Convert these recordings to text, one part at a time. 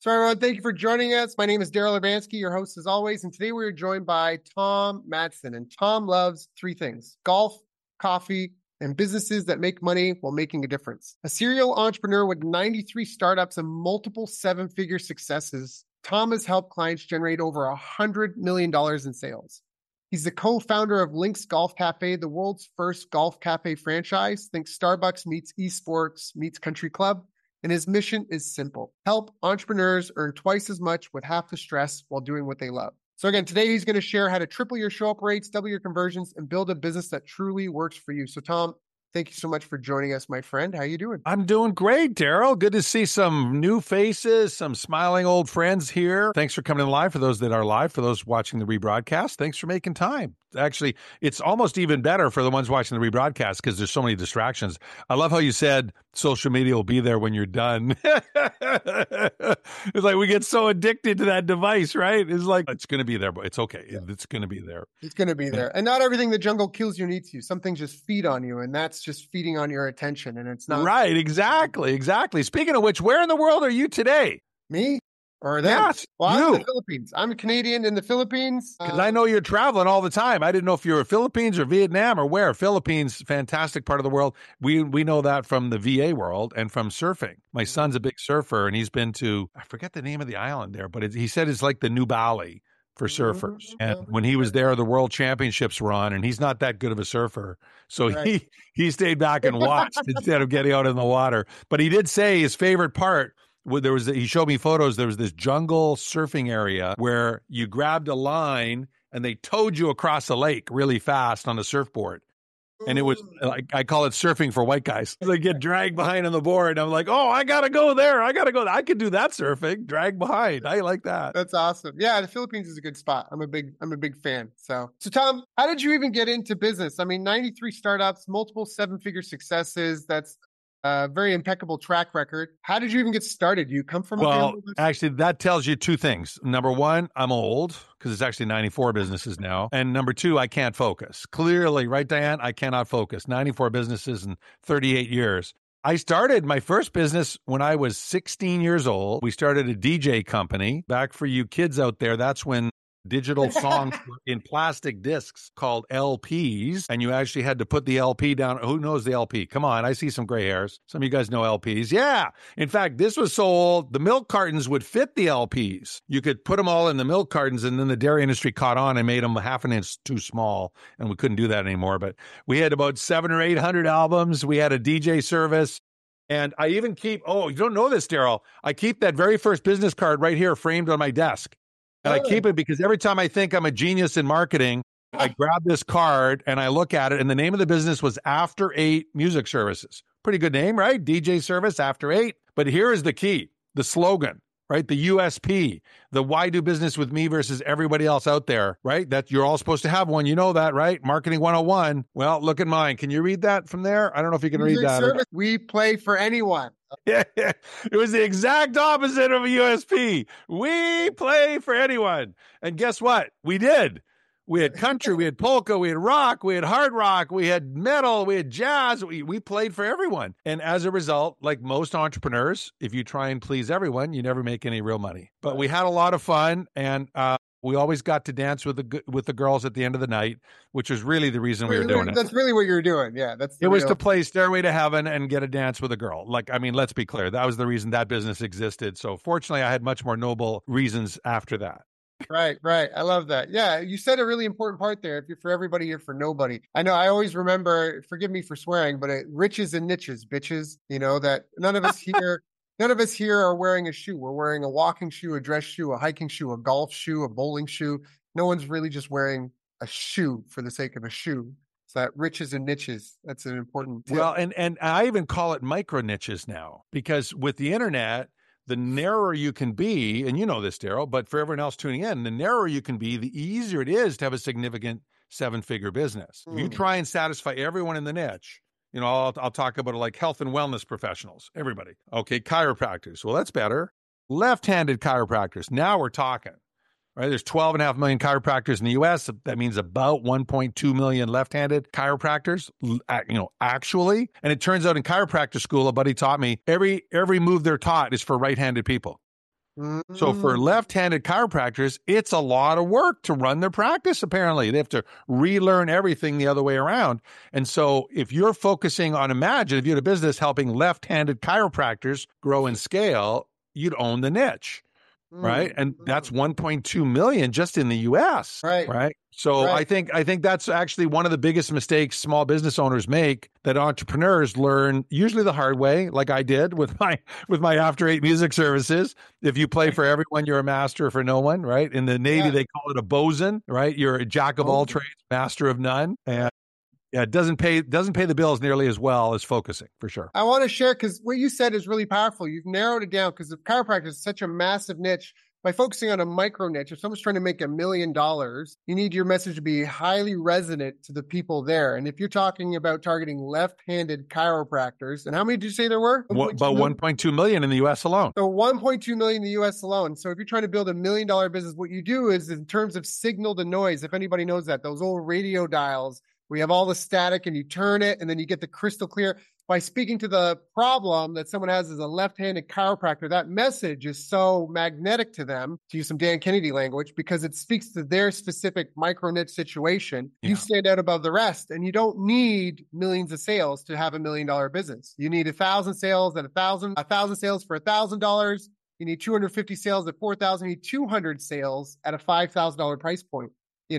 So, everyone, thank you for joining us. My name is Daryl Urbanski, your host as always, and today we are joined by Tom Madsen. And Tom loves three things: golf, coffee, and businesses that make money while making a difference. A serial entrepreneur with 93 startups and multiple seven-figure successes, Tom has helped clients generate over $100 million in sales. He's the co-founder of Lynx Golf Cafe, the world's first golf cafe franchise. Think Starbucks meets esports meets country club. And his mission is simple: help entrepreneurs earn twice as much with half the stress while doing what they love. So again, today he's going to share how to triple your show-up rates, double your conversions, and build a business that truly works for you. So Tom, thank you so much for joining us, my friend. How you doing? I'm doing great, Daryl. Good to see some new faces, some smiling old friends here. Thanks for coming in live for those that are live, for those watching the rebroadcast. Thanks for making time. Actually, it's almost even better for the ones watching the rebroadcast because there's so many distractions. I love how you said social media will be there when you're done. It's like we get so addicted to that device, right? It's like, it's going to be there, but it's okay. Yeah. It's going to be there. It's going to be there. And not everything the jungle kills you needs you. Some things just feed on you, and that's just feeding on your attention. And it's not Right. Exactly. Speaking of which, where in the world are you today? me or them. Yes, Well, I'm in you. the Philippines. I'm a Canadian in the Philippines. Because I know you're traveling all the time. I didn't know if you were Philippines or Vietnam or where. Philippines, fantastic part of the world. We know that from the VA world and from surfing. My son's a big surfer, and he's been to, I forget the name of the island there, but he said it's like the new Bali for surfers. And when he was there, the world championships were on, and he's not that good of a surfer. So Right. he stayed back and watched instead of getting out in the water. But he did say his favorite part, he showed me photos. There was this jungle surfing area where you grabbed a line and they towed you across a lake really fast on a surfboard. And it was like, I call it surfing for white guys. They get dragged behind on the board. I'm like, oh, I got to go there. I could do that surfing, drag behind. I like that. That's awesome. Yeah, the Philippines is a good spot. I'm a big fan. So Tom, how did you even get into business? I mean, 93 startups, multiple seven-figure successes. That's a very impeccable track record. How did you even get started? You come from Well, actually, that tells you two things. Number one, I'm old because it's actually 94 businesses now. And number two, I can't focus. Clearly, right, Diane? I cannot focus. 94 businesses in 38 years. I started my first business when I was 16 years old. We started a DJ company. Back for you kids out there, that's when digital songs were in plastic discs called LPs, and you actually had to put the LP down. Who knows the LP? Come on, I see some gray hairs. Some of you guys know LPs. Yeah. In fact, this was so old, the milk cartons would fit the LPs. You could put them all in the milk cartons, and then the dairy industry caught on and made them half an inch too small, and we couldn't do that anymore. But we had about 700 or 800 albums. We had a DJ service. And I even keep, you don't know this, Daryl. I keep that very first business card right here framed on my desk. And I keep it because every time I think I'm a genius in marketing, I grab this card and I look at it. And the name of the business was After 8 Music Services. Pretty good name, right? DJ service After 8. But here is the key, the slogan, right? The USP, the why do business with me versus everybody else out there, right? That you're all supposed to have one. You know that, right? Marketing 101. Well, look at mine. Can you read that from there? I don't know if you can read that. Service, we play for anyone. Yeah, it was the exact opposite of a USP. We play for anyone. And guess what? We did. We had country, we had polka, we had rock, we had hard rock, we had metal, we had jazz. We played for everyone. And as a result, like most entrepreneurs, if you try and please everyone, you never make any real money. But we had a lot of fun, and we always got to dance with the girls at the end of the night, which was really the reason we were doing it. That's really what you were doing. Yeah, it was to play Stairway to Heaven and get a dance with a girl. Like, I mean, let's be clear. That was the reason that business existed. So fortunately, I had much more noble reasons after that. Right. I love that. Yeah, you said a really important part there. If you're for everybody, you're for nobody. I know I always remember, forgive me for swearing, but riches and niches, bitches, you know, that none of us here are wearing a shoe. We're wearing a walking shoe, a dress shoe, a hiking shoe, a golf shoe, a bowling shoe. No one's really just wearing a shoe for the sake of a shoe. So that riches and niches, that's an important tip. Well, and I even call it micro niches now, because with the internet, the narrower you can be, and you know this, Daryl, but for everyone else tuning in, the narrower you can be, the easier it is to have a significant seven-figure business. If you try and satisfy everyone in the niche, you know, I'll talk about it like health and wellness professionals, everybody. Okay, chiropractors. Well, that's better. Left-handed chiropractors. Now we're talking. Right? There's 12.5 million chiropractors in the U.S. That means about 1.2 million left-handed chiropractors, actually. And it turns out in chiropractor school, a buddy taught me, every move they're taught is for right-handed people. So for Mm. left-handed chiropractors, it's a lot of work to run their practice, apparently. They have to relearn everything the other way around. And so if you're focusing on, imagine if you had a business helping left-handed chiropractors grow and scale, you'd own the niche. Right. And that's 1.2 million just in the US. Right. Right. So Right. I think that's actually one of the biggest mistakes small business owners make, that entrepreneurs learn usually the hard way, like I did with my After Eight music services. If you play for everyone, you're a master for no one. Right. In the Navy, Yeah. they call it a bosun. Right. You're a jack of all trades, master of none. And yeah, it doesn't pay the bills nearly as well as focusing, for sure. I want to share, because what you said is really powerful. You've narrowed it down, because the chiropractor is such a massive niche. By focusing on a micro niche, if someone's trying to make $1 million, you need your message to be highly resonant to the people there. And if you're talking about targeting left-handed chiropractors, and how many did you say there were? About 1.2 million in the US alone. So 1.2 million in the US alone. So if you're trying to build $1 million business, what you do is, in terms of signal to noise, if anybody knows that, those old radio dials, we have all the static and you turn it and then you get the crystal clear. By speaking to the problem that someone has as a left-handed chiropractor, that message is so magnetic to them, to use some Dan Kennedy language, because it speaks to their specific micro niche situation. Yeah. You stand out above the rest, and you don't need millions of sales to have $1 million business. You need 1,000 sales at 1,000 sales for $1,000. You need 250 sales at 4,000. You need 200 sales at a $5,000 price point.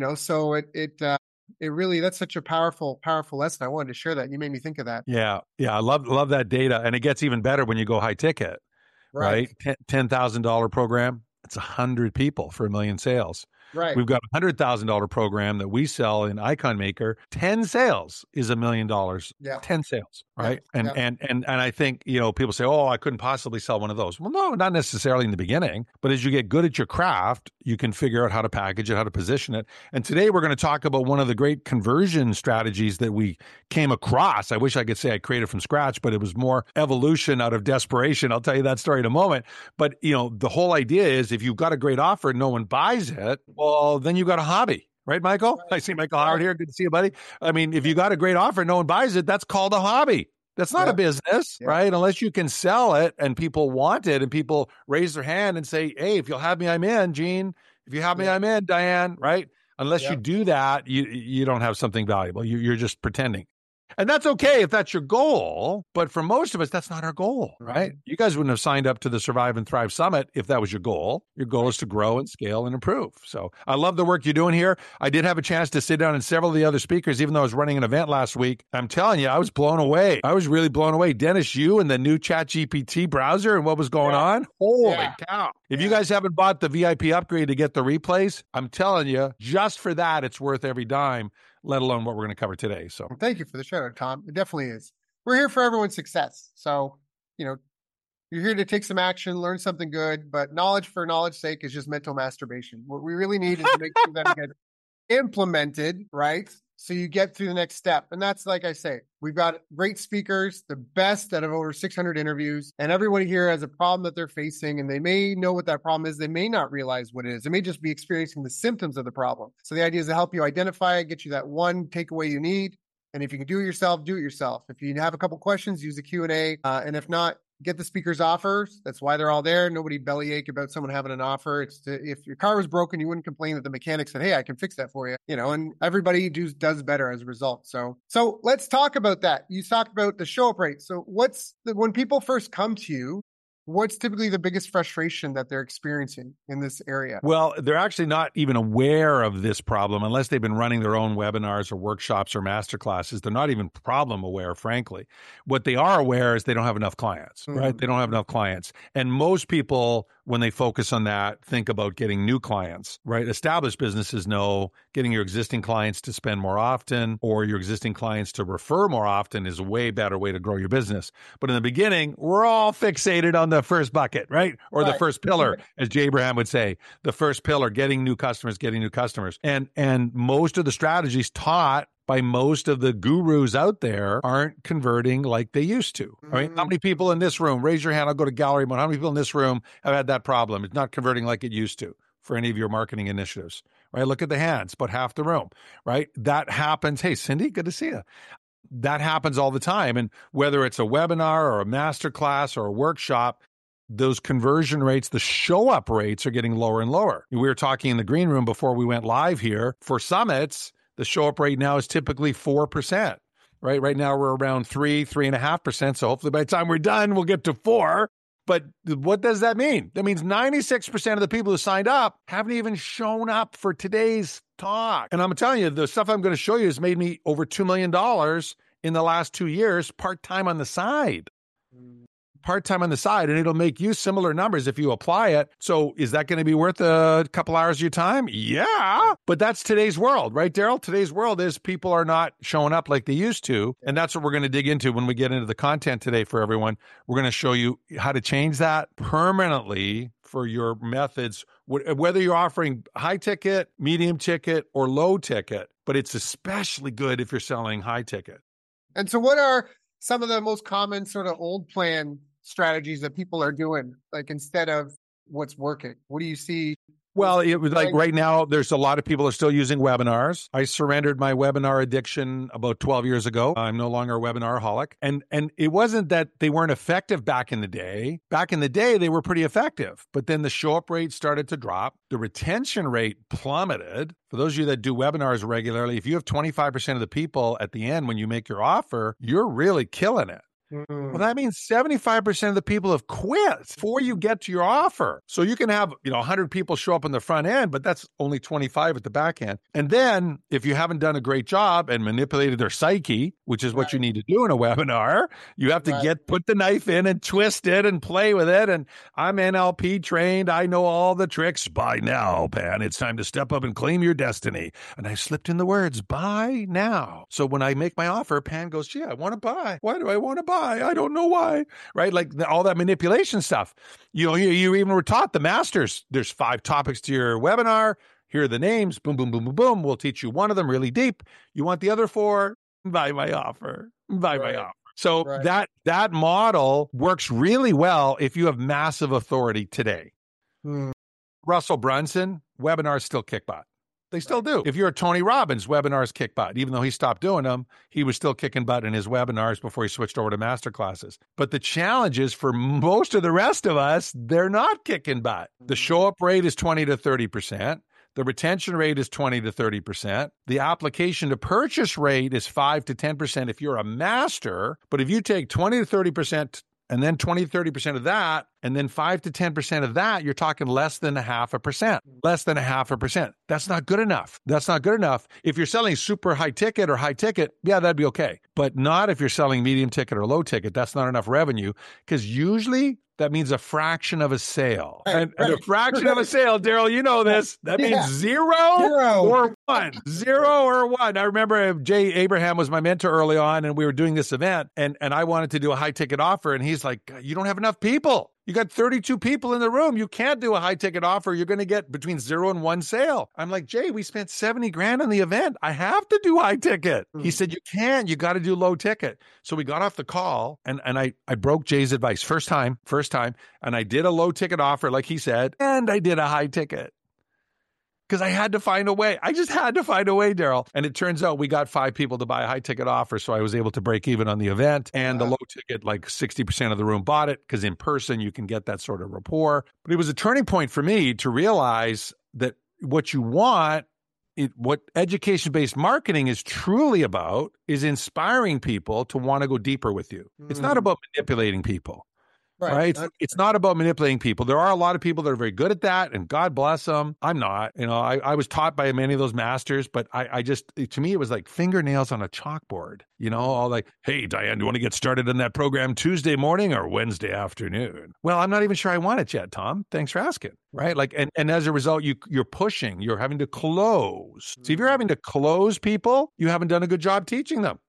So it really, that's such a powerful lesson. I wanted to share that. You made me think of that. Yeah. I love that data. And it gets even better when you go high ticket, right? $10,000 program. It's 100 people for $1 million sales. Right. We've got a $100,000 program that we sell in Icon Maker. 10 sales is $1 million. Yeah. 10 sales. Right. Yeah. And I think, people say, oh, I couldn't possibly sell one of those. Well, no, not necessarily in the beginning, but as you get good at your craft, you can figure out how to package it, how to position it. And today we're going to talk about one of the great conversion strategies that we came across. I wish I could say I created from scratch, but it was more evolution out of desperation. I'll tell you that story in a moment. But, the whole idea is, if you've got a great offer and no one buys it, well, then you've got a hobby. Right, Michael? Right. I see Michael Howard here. Good to see you, buddy. I mean, if you got a great offer and no one buys it, that's called a hobby. That's not a business, right? Unless you can sell it and people want it and people raise their hand and say, hey, if you'll have me, I'm in, Gene. If you have me, I'm in, Diane, right? Unless you do that, you don't have something valuable. You're just pretending. And that's okay if that's your goal, but for most of us, that's not our goal, right? You guys wouldn't have signed up to the Survive and Thrive Summit if that was your goal. Your goal is to grow and scale and improve. So I love the work you're doing here. I did have a chance to sit down and several of the other speakers, even though I was running an event last week. I'm telling you, I was blown away. I was really blown away. Dennis Yu and the new ChatGPT browser and what was going on. Holy cow. If you guys haven't bought the VIP upgrade to get the replays, I'm telling you, just for that, it's worth every dime, let alone what we're going to cover today. So thank you for the shout out, Tom. It definitely is. We're here for everyone's success. So, you're here to take some action, learn something good, but knowledge for knowledge's sake is just mental masturbation. What we really need is to make sure that it gets implemented, right? So you get through the next step. And that's, like I say, we've got great speakers, the best out of over 600 interviews, and everybody here has a problem that they're facing, and they may know what that problem is. They may not realize what it is. They may just be experiencing the symptoms of the problem. So the idea is to help you identify it, get you that one takeaway you need. And if you can do it yourself, do it yourself. If you have a couple questions, use the Q&A. And if not, get the speaker's offers. That's why they're all there. Nobody bellyache about someone having an offer. It's if your car was broken, you wouldn't complain that the mechanic said, hey, I can fix that for you. And everybody does better as a result. So let's talk about that. You talked about the show up rate. So when people first come to you, what's typically the biggest frustration that they're experiencing in this area? Well, they're actually not even aware of this problem unless they've been running their own webinars or workshops or masterclasses. They're not even problem aware, frankly. What they are aware is they don't have enough clients, right? They don't have enough clients. And most people, when they focus on that, think about getting new clients, right? Established businesses know getting your existing clients to spend more often or your existing clients to refer more often is a way better way to grow your business. But in the beginning, we're all fixated on the first bucket, right? Or the first pillar, as Jay Abraham would say, the first pillar, getting new customers. And most of the strategies taught by most of the gurus out there aren't converting like they used to. Right? How many people in this room, raise your hand, I'll go to gallery mode. How many people in this room have had that problem? It's not converting like it used to for any of your marketing initiatives, right? Look at the hands, but half the room, right? That happens. Hey, Cindy, good to see you. That happens all the time. And whether it's a webinar or a masterclass or a workshop, those conversion rates, the show up rates are getting lower and lower. We were talking in the green room before we went live here. For summits, the show up rate now is typically 4%. Right now we're around 3.5%. So hopefully by the time we're done, we'll get to 4. But what does that mean? That means 96% of the people who signed up haven't even shown up for today's talk. And I'm telling you, the stuff I'm going to show you has made me over $2 million in the last 2 years, part-time on the side. Part-time on the side, and it'll make you similar numbers if you apply it. So is that going to be worth a couple hours of your time? Yeah, but that's today's world, right, Daryl? Today's world is people are not showing up like they used to, and that's what we're going to dig into when we get into the content today for everyone. We're going to show you how to change that permanently for your methods, whether you're offering high ticket, medium ticket, or low ticket, but it's especially good if you're selling high ticket. And so what are some of the most common sort of old plan strategies that people are doing, like instead of what's working? What do you see? Well, it was like right now, there's a lot of people are still using webinars. I surrendered my webinar addiction about 12 years ago. I'm no longer a webinar-holic. And it wasn't that they weren't effective back in the day. Back in the day, they were pretty effective. But then the show-up rate started to drop. The retention rate plummeted. For those of you that do webinars regularly, if you have 25% of the people at the end when you make your offer, you're really killing it. Well, that means 75% of the people have quit before you get to your offer. So you can have, 100 people show up on the front end, but that's only 25 at the back end. And then if you haven't done a great job and manipulated their psyche, which is what you need to do in a webinar, you have to put the knife in and twist it and play with it. And I'm NLP trained. I know all the tricks. Buy now, Pan. It's time to step up and claim your destiny. And I slipped in the words, buy now. So when I make my offer, Pan goes, gee, I want to buy. Why do I want to buy? I don't know why, right? Like all that manipulation stuff. You even were taught the masters. There's 5 topics to your webinar. Here are the names. Boom, boom, boom, boom, boom. We'll teach you one of them really deep. You want the other 4? Buy my offer. Buy my offer. So that model works really well if you have massive authority today. Russell Brunson, webinars still kick butt. They still do. If you're a Tony Robbins, webinars kick butt. Even though he stopped doing them, he was still kicking butt in his webinars before he switched over to master classes. But the challenge is for most of the rest of us, they're not kicking butt. The show-up rate is 20 to 30%. The retention rate is 20 to 30%. The application to purchase rate is 5 to 10% if you're a master. But if you take 20 to 30% and then 20 to 30% of that, and then 5 to 10% of that, you're talking less than 0.5%. Less than 0.5%. That's not good enough. That's not good enough. If you're selling super high ticket or high ticket, yeah, that'd be okay. But not if you're selling medium ticket or low ticket. That's not enough revenue, because usually that means a fraction of a sale. And a fraction of a sale, Daryl, you know this. That means zero or one. 0 or 1. I remember Jay Abraham was my mentor early on, and we were doing this event, and I wanted to do a high ticket offer, and he's like, you don't have enough people. You got 32 people in the room. You can't do a high ticket offer. You're going to get between 0 and 1 sale. I'm like, Jay, we spent 70 grand on the event. I have to do high ticket. He said, you can't. You got to do low ticket. So we got off the call, and I broke Jay's advice first time. And I did a low ticket offer, like he said, and I did a high ticket. Because I had to find a way. I just had to find a way, Daryl. And it turns out we got 5 people to buy a high ticket offer. So I was able to break even on the event. And the low ticket, like 60% of the room bought it, because in person you can get that sort of rapport. But it was a turning point for me to realize that what you want, what education-based marketing is truly about, is inspiring people to want to go deeper with you. It's not about manipulating people. Right. It's not about manipulating people. There are a lot of people that are very good at that, and God bless them. I'm not. I was taught by many of those masters, but I just, to me, it was like fingernails on a chalkboard. All like, hey, Diane, do you want to get started on that program Tuesday morning or Wednesday afternoon? Well, I'm not even sure I want it yet, Tom. Thanks for asking. Right. Like, and as a result, you're pushing, you're having to close. So if you're having to close people, you haven't done a good job teaching them.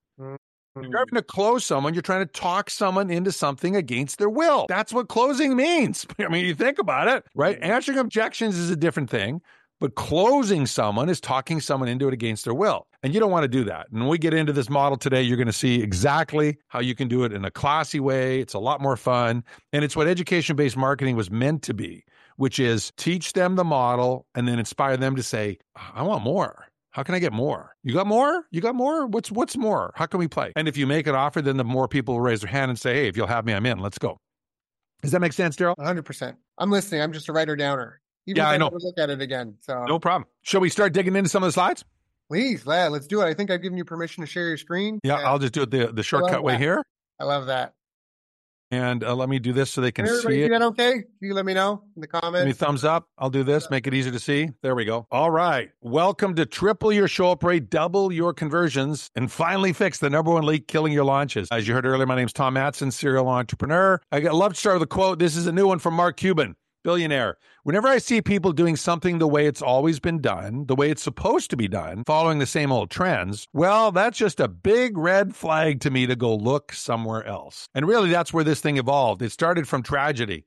You're having to close someone. You're trying to talk someone into something against their will. That's what closing means. I mean, you think about it, right? Answering objections is a different thing, but closing someone is talking someone into it against their will. And you don't want to do that. And when we get into this model today, you're going to see exactly how you can do it in a classy way. It's a lot more fun. And it's what education-based marketing was meant to be, which is teach them the model and then inspire them to say, I want more. How can I get more? You got more? You got more? What's more? How can we play? And if you make an offer, then the more people will raise their hand and say, hey, if you'll have me, I'm in. Let's go. Does that make sense, Daryl? 100%. I'm listening. I'm just a writer downer. Even Yeah, if I I know. never look at it again. So No problem. Shall we start digging into some of the slides? please, let's do it. I think I've given you permission to share your screen. Yeah, I'll just do it the I love shortcut way that. here. I love that. And let me do this so they can Can everybody see see it. that okay? Can you let me know in the Give me a comments? thumbs up. I'll do this, make it easier to see. There we go. All right. Welcome to triple your show up rate, double your conversions, and finally fix the number one leak killing your launches. As you heard earlier, my name's Tom Matson, serial entrepreneur. I love to start with a quote. This is a new one from Mark Cuban, billionaire. Whenever I see people doing something the way it's always been done, the way it's supposed to be done, following the same old trends, well, that's just a big red flag to me to go look somewhere else. And really, that's where this thing evolved. It started from tragedy.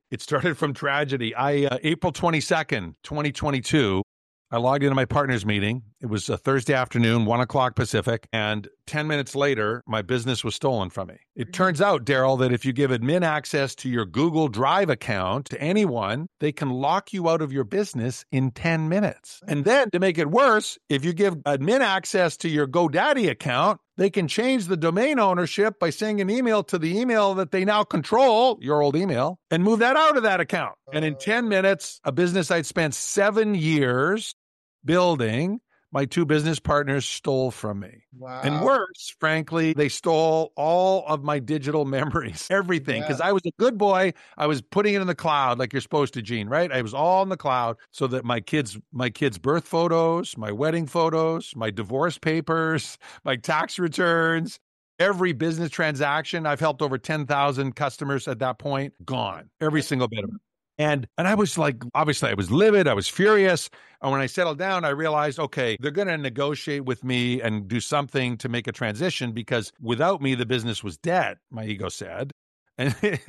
April 22nd, 2022, I logged into my partner's meeting. It was a Thursday afternoon, 1 o'clock Pacific, and 10 minutes later, my business was stolen from me. It turns out, Daryl, that if you give admin access to your Google Drive account to anyone, they can lock you out of your business in 10 minutes. And then, to make it worse, if you give admin access to your GoDaddy account, they can change the domain ownership by sending an email to the email that they now control, your old email, and move that out of that account. And in 10 minutes, a business I'd spent 7 years building, my two business partners stole from me. Wow. And worse, frankly, they stole all of my digital memories, everything. Because I was a good boy. I was putting it in the cloud like you're supposed to, Gene, right? I was all in the cloud so that my kids' birth photos, my wedding photos, my divorce papers, my tax returns, every business transaction, I've helped over 10,000 customers at that point, gone. Every single bit of it. And I was like, obviously I was livid. I was furious. And when I settled down, I realized, okay, they're going to negotiate with me and do something to make a transition because without me, the business was dead, my ego said. And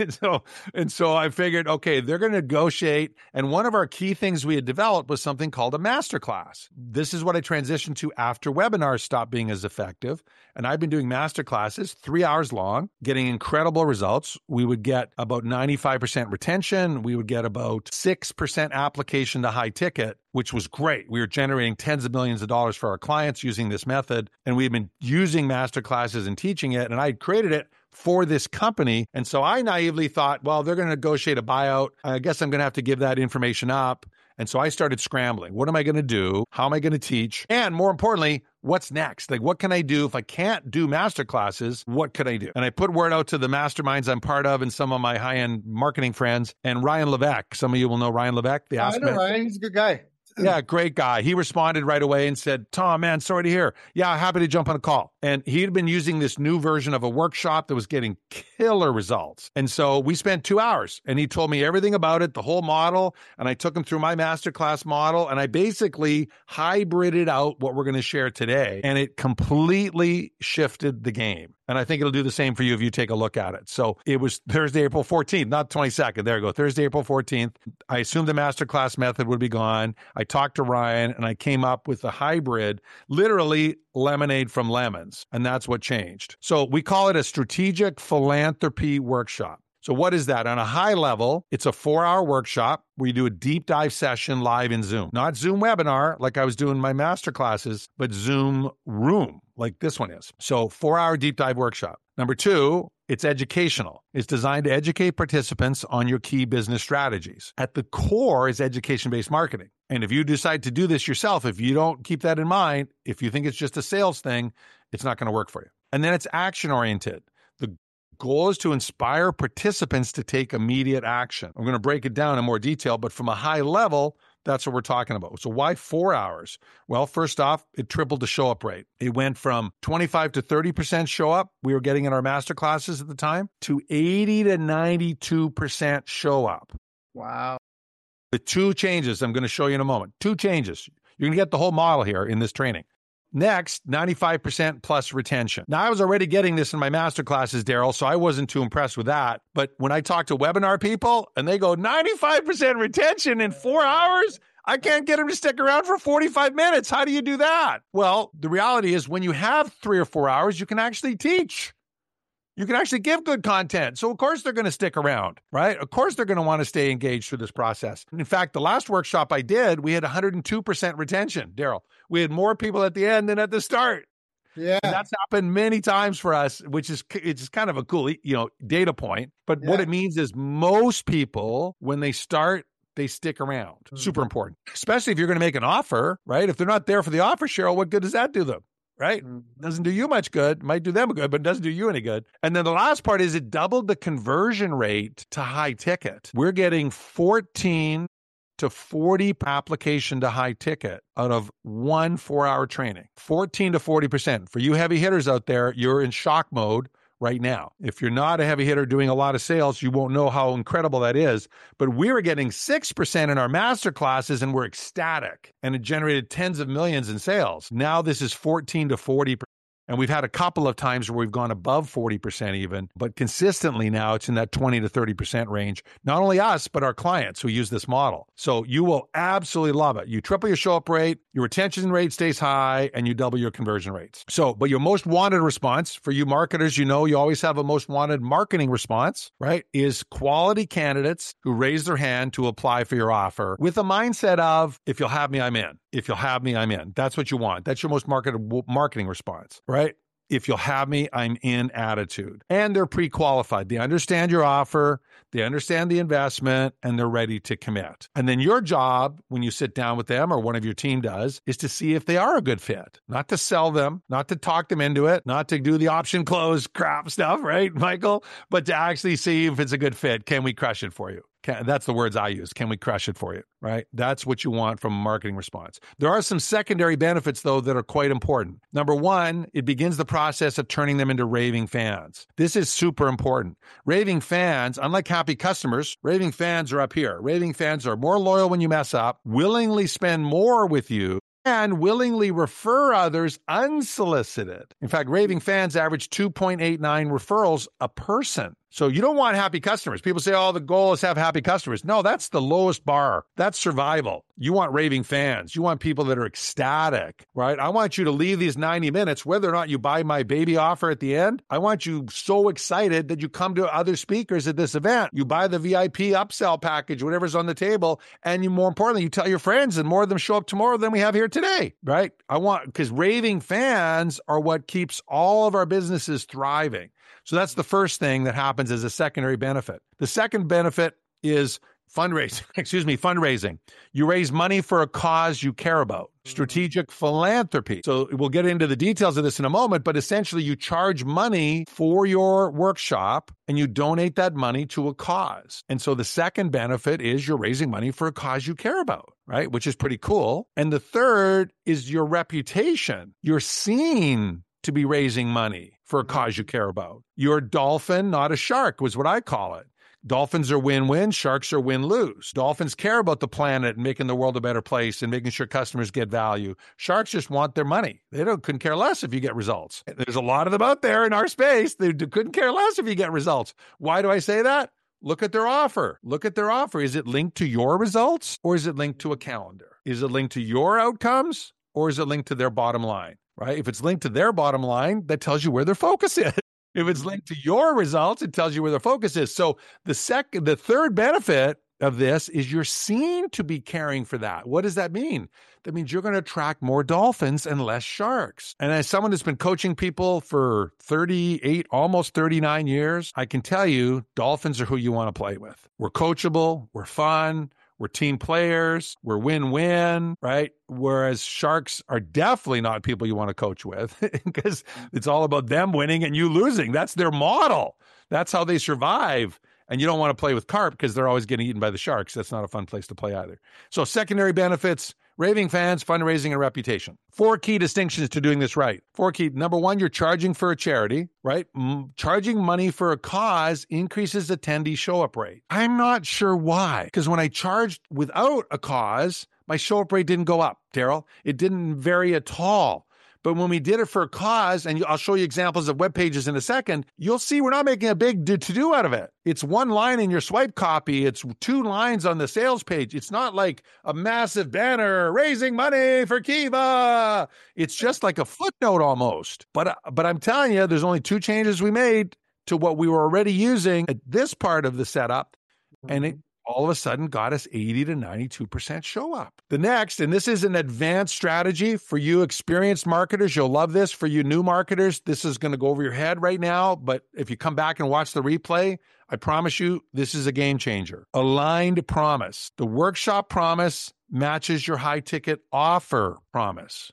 so I figured, okay, they're going to negotiate. And one of our key things we had developed was something called a masterclass. This is what I transitioned to after webinars stopped being as effective. And I've been doing masterclasses 3 hours long, getting incredible results. We would get about 95% retention. We would get about 6% application to high ticket, which was great. We were generating tens of millions of dollars for our clients using this method. And we've been using masterclasses and teaching it. And I created it for this company. And so I naively thought, well, they're going to negotiate a buyout. I guess I'm going to have to give that information up. And so I started scrambling. What am I going to do? How am I going to teach? And more importantly, what's next? Like, what can I do? If I can't do masterclasses, what could I do? And I put word out to the masterminds I'm part of and some of my high-end marketing friends. And Ryan Levesque, some of you will know Ryan Levesque. I know Ryan. He's a good guy. Yeah, great guy. He responded right away and said, Tom, man, sorry to hear. Yeah, happy to jump on a call. And he had been using this new version of a workshop that was getting killer results. And so we spent 2 hours and he told me everything about it, the whole model. And I took him through my masterclass model and I basically hybrided out what we're going to share today. And it completely shifted the game. And I think it'll do the same for you if you take a look at it. So it was Thursday, April 14th, not 22nd. There you go. Thursday, April 14th. I assumed the masterclass method would be gone. I talked to Ryan and I came up with a hybrid, literally lemonade from lemons. And that's what changed. So we call it a strategic philanthropy workshop. So what is that? On a high level, it's a 4-hour workshop where you do a deep dive session live in Zoom. Not Zoom webinar like I was doing my master classes, but Zoom room like this one is. So 4-hour deep dive workshop. Number 2, it's educational. It's designed to educate participants on your key business strategies. At the core is education-based marketing. And if you decide to do this yourself, if you don't keep that in mind, if you think it's just a sales thing, it's not going to work for you. And then it's action-oriented. The goal is to inspire participants to take immediate action. I'm going to break it down in more detail, but from a high level, that's what we're talking about. So why 4 hours? Well, first off, it tripled the show up rate. It went from 25 to 30% show up we were getting in our master classes at the time to 80 to 92% show up. Wow. With 2 changes I'm going to show you in a moment. 2 changes. You're going to get the whole model here in this training. Next, 95% plus retention. Now, I was already getting this in my master classes, Daryl, so I wasn't too impressed with that. But when I talk to webinar people and they go 95% retention in 4 hours, I can't get them to stick around for 45 minutes. How do you do that? Well, the reality is when you have 3 or 4 hours, you can actually teach. You can actually give good content. So, of course, they're going to stick around, right? Of course, they're going to want to stay engaged through this process. In fact, the last workshop I did, we had 102% retention, Daryl. We had more people at the end than at the start. Yeah. And that's happened many times for us, which is it's kind of a cool, data point. But what it means is most people, when they start, they stick around. Super important, especially if you're going to make an offer, right? If they're not there for the offer, Cheryl, what good does that do them? Right? Doesn't do you much good. Might do them good, but it doesn't do you any good. And then the last part is it doubled the conversion rate to high ticket. We're getting 14 to 40 application to high ticket out of 1 4-hour training. 14 to 40%. For you heavy hitters out there, you're in shock mode right now. If you're not a heavy hitter doing a lot of sales, you won't know how incredible that is. But we were getting 6% in our master classes and we're ecstatic. And it generated tens of millions in sales. Now this is 14 to 40%. And we've had a couple of times where we've gone above 40% even, but consistently now it's in that 20 to 30% range. Not only us, but our clients who use this model. So you will absolutely love it. You triple your show-up rate, your retention rate stays high, and you double your conversion rates. So, but your most wanted response for you marketers, you always have a most wanted marketing response, right? Is quality candidates who raise their hand to apply for your offer with a mindset of, if you'll have me, I'm in. If you'll have me, I'm in. That's what you want. That's your most marketing response, right? If you'll have me, I'm in attitude. And they're pre-qualified. They understand your offer, they understand the investment, and they're ready to commit. And then your job, when you sit down with them or one of your team does, is to see if they are a good fit. Not to sell them, not to talk them into it, not to do the option close crap stuff, right, Michael? But to actually see if it's a good fit. Can we crush it for you? That's the words I use. Can we crush it for you, right? That's what you want from a marketing response. There are some secondary benefits, though, that are quite important. Number one, it begins the process of turning them into raving fans. This is super important. Raving fans, unlike happy customers, raving fans are up here. Raving fans are more loyal when you mess up, willingly spend more with you, and willingly refer others unsolicited. In fact, raving fans average 2.89 referrals a person. So you don't want happy customers. People say, the goal is to have happy customers. No, that's the lowest bar. That's survival. You want raving fans. You want people that are ecstatic, right? I want you to leave these 90 minutes, whether or not you buy my baby offer at the end. I want you so excited that you come to other speakers at this event. You buy the VIP upsell package, whatever's on the table. And more importantly, you tell your friends and more of them show up tomorrow than we have here today, right? Because raving fans are what keeps all of our businesses thriving. So that's the first thing that happens as a secondary benefit. The second benefit is fundraising. You raise money for a cause you care about. Strategic philanthropy. So we'll get into the details of this in a moment, but essentially you charge money for your workshop and you donate that money to a cause. And so the second benefit is you're raising money for a cause you care about, right? Which is pretty cool. And the third is your reputation. You're seen to be raising money for a cause you care about. You're a dolphin, not a shark, was what I call it. Dolphins are win-win, sharks are win-lose. Dolphins care about the planet and making the world a better place and making sure customers get value. Sharks just want their money. They couldn't care less if you get results. There's a lot of them out there in our space. They couldn't care less if you get results. Why do I say that? Look at their offer. Look at their offer. Is it linked to your results or is it linked to a calendar? Is it linked to your outcomes or is it linked to their bottom line? Right? If it's linked to their bottom line, that tells you where their focus is. If it's linked to your results, it tells you where their focus is. So the third benefit of this is you're seen to be caring for that. What does that mean? That means you're going to attract more dolphins and less sharks. And as someone who's been coaching people for 38, almost 39 years, I can tell you dolphins are who you want to play with. We're coachable, we're fun, we're team players, we're win-win, right? Whereas sharks are definitely not people you want to coach with because it's all about them winning and you losing. That's their model. That's how they survive. And you don't want to play with carp because they're always getting eaten by the sharks. That's not a fun place to play either. So secondary benefits, raving fans, fundraising, and reputation. 4 key distinctions to doing this right. 4 key. Number one, you're charging for a charity, right? Charging money for a cause increases attendee show-up rate. I'm not sure why, because when I charged without a cause, my show-up rate didn't go up, Daryl. It didn't vary at all. But when we did it for a cause, and I'll show you examples of web pages in a second, you'll see we're not making a big to-do out of it. It's one line in your swipe copy. It's 2 lines on the sales page. It's not like a massive banner, raising money for Kiva. It's just like a footnote almost. But I'm telling you, there's only 2 changes we made to what we were already using at this part of the setup. And all of a sudden got us 80 to 92% show up. The next, and this is an advanced strategy for you experienced marketers, you'll love this. For you new marketers, this is going to go over your head right now, but if you come back and watch the replay, I promise you, this is a game changer. Aligned promise. The workshop promise matches your high ticket offer promise.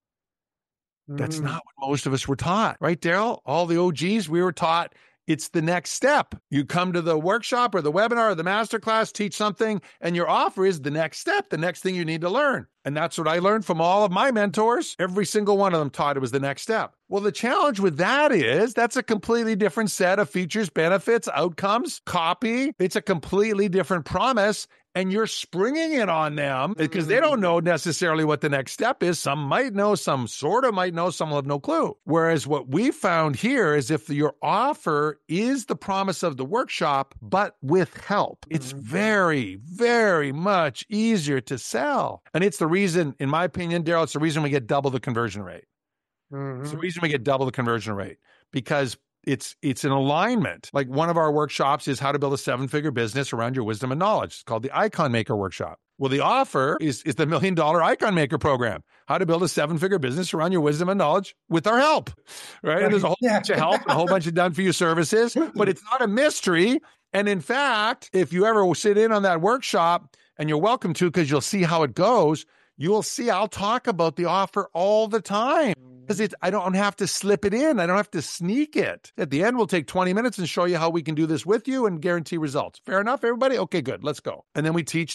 That's not what most of us were taught, right, Daryl? All the OGs, we were taught it's the next step. You come to the workshop or the webinar or the masterclass, teach something, and your offer is the next step, the next thing you need to learn. And that's what I learned from all of my mentors. Every single one of them taught it was the next step. Well, the challenge with that is that's a completely different set of features, benefits, outcomes, copy. It's a completely different promise. And you're springing it on them because they don't know necessarily what the next step is. Some might know, some sort of might know, some will have no clue. Whereas what we found here is if your offer is the promise of the workshop, but with help, it's very, very much easier to sell. And it's the reason, in my opinion, Daryl, it's the reason we get double the conversion rate. It's the reason we get double the conversion rate because it's an alignment. Like one of our workshops is how to build a 7-figure business around your wisdom and knowledge. It's called the Icon Maker Workshop. Well, the offer is the $1 Million Icon Maker Program, how to build a 7-figure business around your wisdom and knowledge with our help, right? And there's a whole bunch of help, a whole bunch of done-for-you services, but it's not a mystery. And in fact, if you ever sit in on that workshop, and you're welcome to because you'll see how it goes, you'll see I'll talk about the offer all the time. Because I don't have to slip it in. I don't have to sneak it. At the end, we'll take 20 minutes and show you how we can do this with you and guarantee results. Fair enough, everybody? Okay, good. Let's go. And then we teach.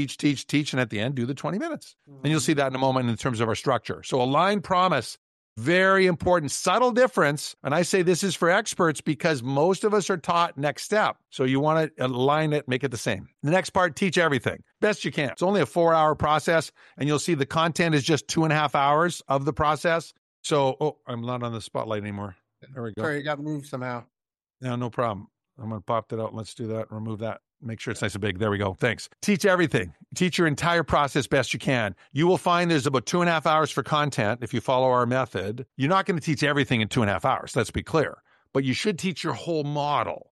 And at the end, do the 20 minutes. And you'll see that in a moment in terms of our structure. So aligned promise, very important. Subtle difference. And I say this is for experts because most of us are taught next step. So you want to align it, make it the same. The next part, teach everything. Best you can. It's only a 4-hour process. And you'll see the content is just 2.5 hours of the process. So, I'm not on the spotlight anymore. There we go. Sorry, it got moved somehow. No problem. I'm going to pop that out. Let's do that. Remove that. Make sure it's nice and big. There we go. Thanks. Teach everything. Teach your entire process best you can. You will find there's about 2.5 hours for content if you follow our method. You're not going to teach everything in 2.5 hours. Let's be clear. But you should teach your whole model.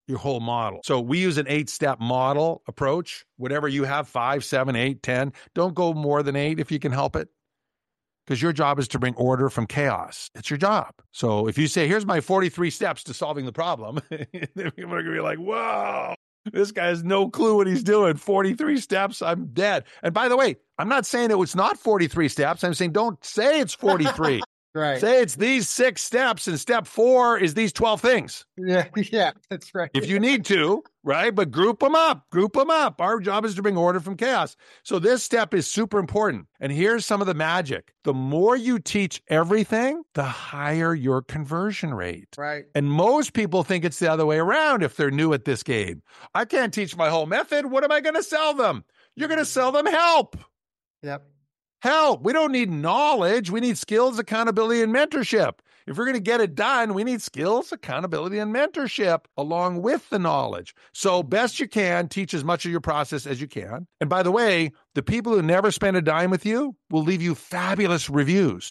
So we use an 8-step model approach. Whatever you have, 5, 7, 8, 10. Don't go more than 8 if you can help it. Because your job is to bring order from chaos. It's your job. So if you say, here's my 43 steps to solving the problem, people are going to be like, whoa, this guy has no clue what he's doing. 43 steps, I'm dead. And by the way, I'm not saying it was not 43 steps. I'm saying don't say it's 43. Right. Say it's these 6 steps and step 4 is these 12 things. Yeah, that's right. If you need to, right? But group them up. Our job is to bring order from chaos. So this step is super important. And here's some of the magic. The more you teach everything, the higher your conversion rate. Right. And most people think it's the other way around if they're new at this game. I can't teach my whole method. What am I going to sell them? You're going to sell them help. Yep. Help. We don't need knowledge. We need skills, accountability, and mentorship. If we're going to get it done, we need skills, accountability, and mentorship along with the knowledge. So best you can, teach as much of your process as you can. And by the way, the people who never spend a dime with you will leave you fabulous reviews.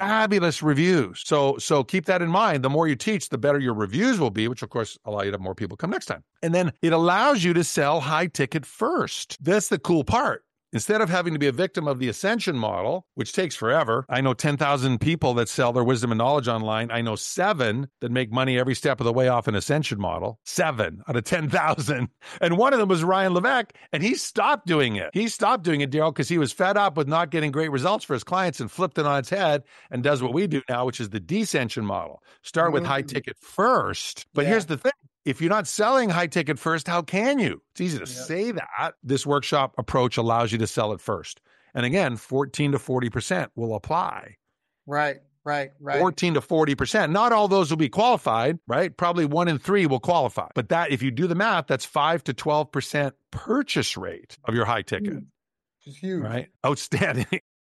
So keep that in mind. The more you teach, the better your reviews will be, which of course allow you to have more people come next time. And then it allows you to sell high ticket first. That's the cool part. Instead of having to be a victim of the ascension model, which takes forever, I know 10,000 people that sell their wisdom and knowledge online. I know 7 that make money every step of the way off an ascension model. 7 out of 10,000. And one of them was Ryan Levesque, and he stopped doing it. Daryl, because he was fed up with not getting great results for his clients and flipped it on its head and does what we do now, which is the descension model. Start with high ticket first. But here's the thing. If you're not selling high ticket first, how can you? It's easy to say that. This workshop approach allows you to sell it first. And again, 14 to 40% will apply. Right. 14 to 40%. Not all those will be qualified, right? Probably 1 in 3 will qualify. But that, if you do the math, that's 5 to 12% purchase rate of your high ticket. It's huge. Right? Outstanding.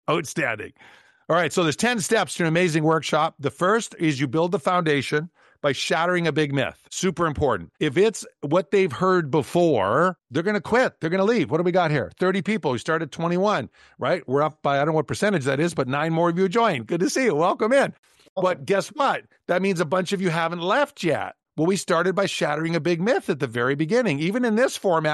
All right. So there's 10 steps to an amazing workshop. The first is you build the foundation by shattering a big myth. Super important. If it's what they've heard before, they're going to quit. They're going to leave. What do we got here? 30 people. We started 21, right? We're up by, I don't know what percentage that is, but 9 more of you joined. Good to see you. Welcome in. But guess what? That means a bunch of you haven't left yet. Well, we started by shattering a big myth at the very beginning. Even in this format,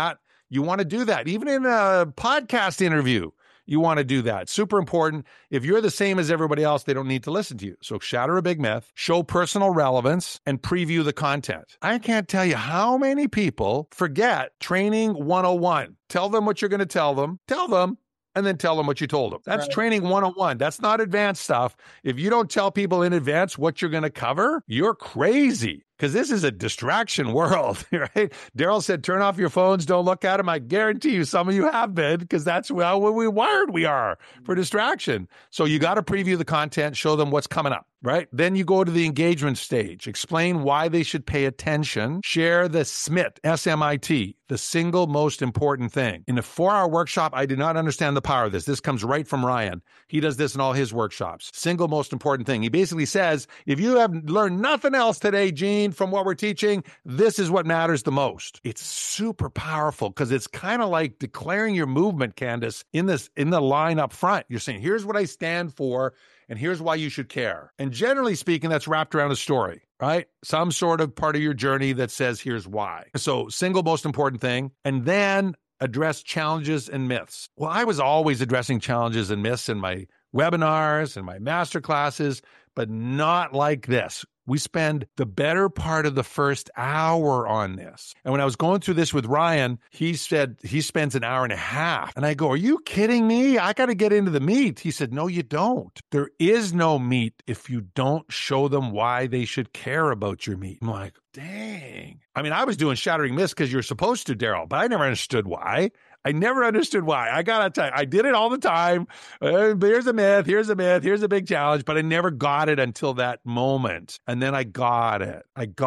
You want to do that. Even in a podcast interview, you want to do that. Super important. If you're the same as everybody else, they don't need to listen to you. So shatter a big myth, show personal relevance, and preview the content. I can't tell you how many people forget training 101. Tell them what you're going to tell them, and then tell them what you told them. That's training 101. That's not advanced stuff. If you don't tell people in advance what you're going to cover, you're crazy. Because this is a distraction world, right? Daryl said, turn off your phones, don't look at them. I guarantee you some of you have been, because that's how we wired we are for distraction. So you got to preview the content, show them what's coming up, right? Then you go to the engagement stage, explain why they should pay attention, share the SMIT, S-M-I-T, the single most important thing. In a 4-hour workshop, I did not understand the power of this. This comes right from Ryan. He does this in all his workshops. Single most important thing. He basically says, if you have learned nothing else today, Gene, from what we're teaching, this is what matters the most. It's super powerful because it's kind of like declaring your movement, Candace, in the line up front. You're saying, here's what I stand for, and here's why you should care. And generally speaking, that's wrapped around a story, right? Some sort of part of your journey that says, here's why. So single most important thing, and then address challenges and myths. Well, I was always addressing challenges and myths in my webinars and my master classes, but not like this. We spend the better part of the first hour on this. And when I was going through this with Ryan, he said he spends an hour and a half. And I go, are you kidding me? I got to get into the meat. He said, no, you don't. There is no meat if you don't show them why they should care about your meat. I'm like, dang. I mean, I was doing shattering myths because you're supposed to, Daryl, but I never understood why. I never understood why. I got to tell you, I did it all the time. Here's a myth, here's a big challenge, but I never got it until that moment. And then I got it.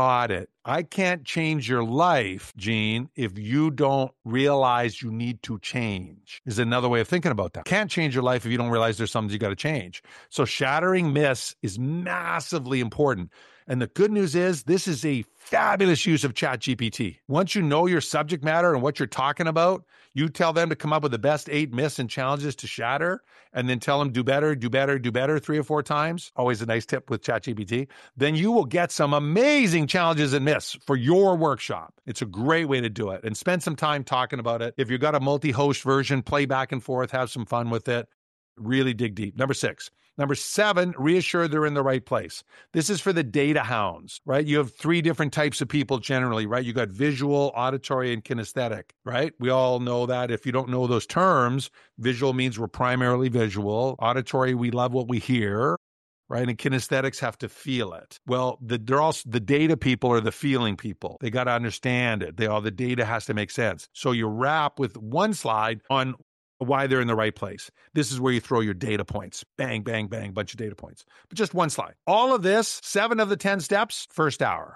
I can't change your life, Gene, if you don't realize you need to change, is another way of thinking about that. Can't change your life if you don't realize there's something you got to change. So shattering myths is massively important. And the good news is this is a fabulous use of ChatGPT. Once you know your subject matter and what you're talking about, you tell them to come up with the best 8 myths and challenges to shatter, and then tell them do better 3 or 4 times. Always a nice tip with ChatGPT. Then you will get some amazing challenges and myths for your workshop. It's a great way to do it. And spend some time talking about it. If you've got a multi-host version, play back and forth, have some fun with it. Really dig deep. Number 6. Number 7, reassure they're in the right place. This is for the data hounds, right? You have 3 different types of people generally, right? You got visual, auditory, and kinesthetic, right? We all know that. If you don't know those terms, visual means we're primarily visual. Auditory, we love what we hear, right? And kinesthetics have to feel it. Well, they're also the data people are the feeling people. They got to understand it. The data has to make sense. So you wrap with one slide on why they're in the right place. This is where you throw your data points. Bang, bang, bang, bunch of data points. But just one slide. All of this, 7 of the 10 steps, first hour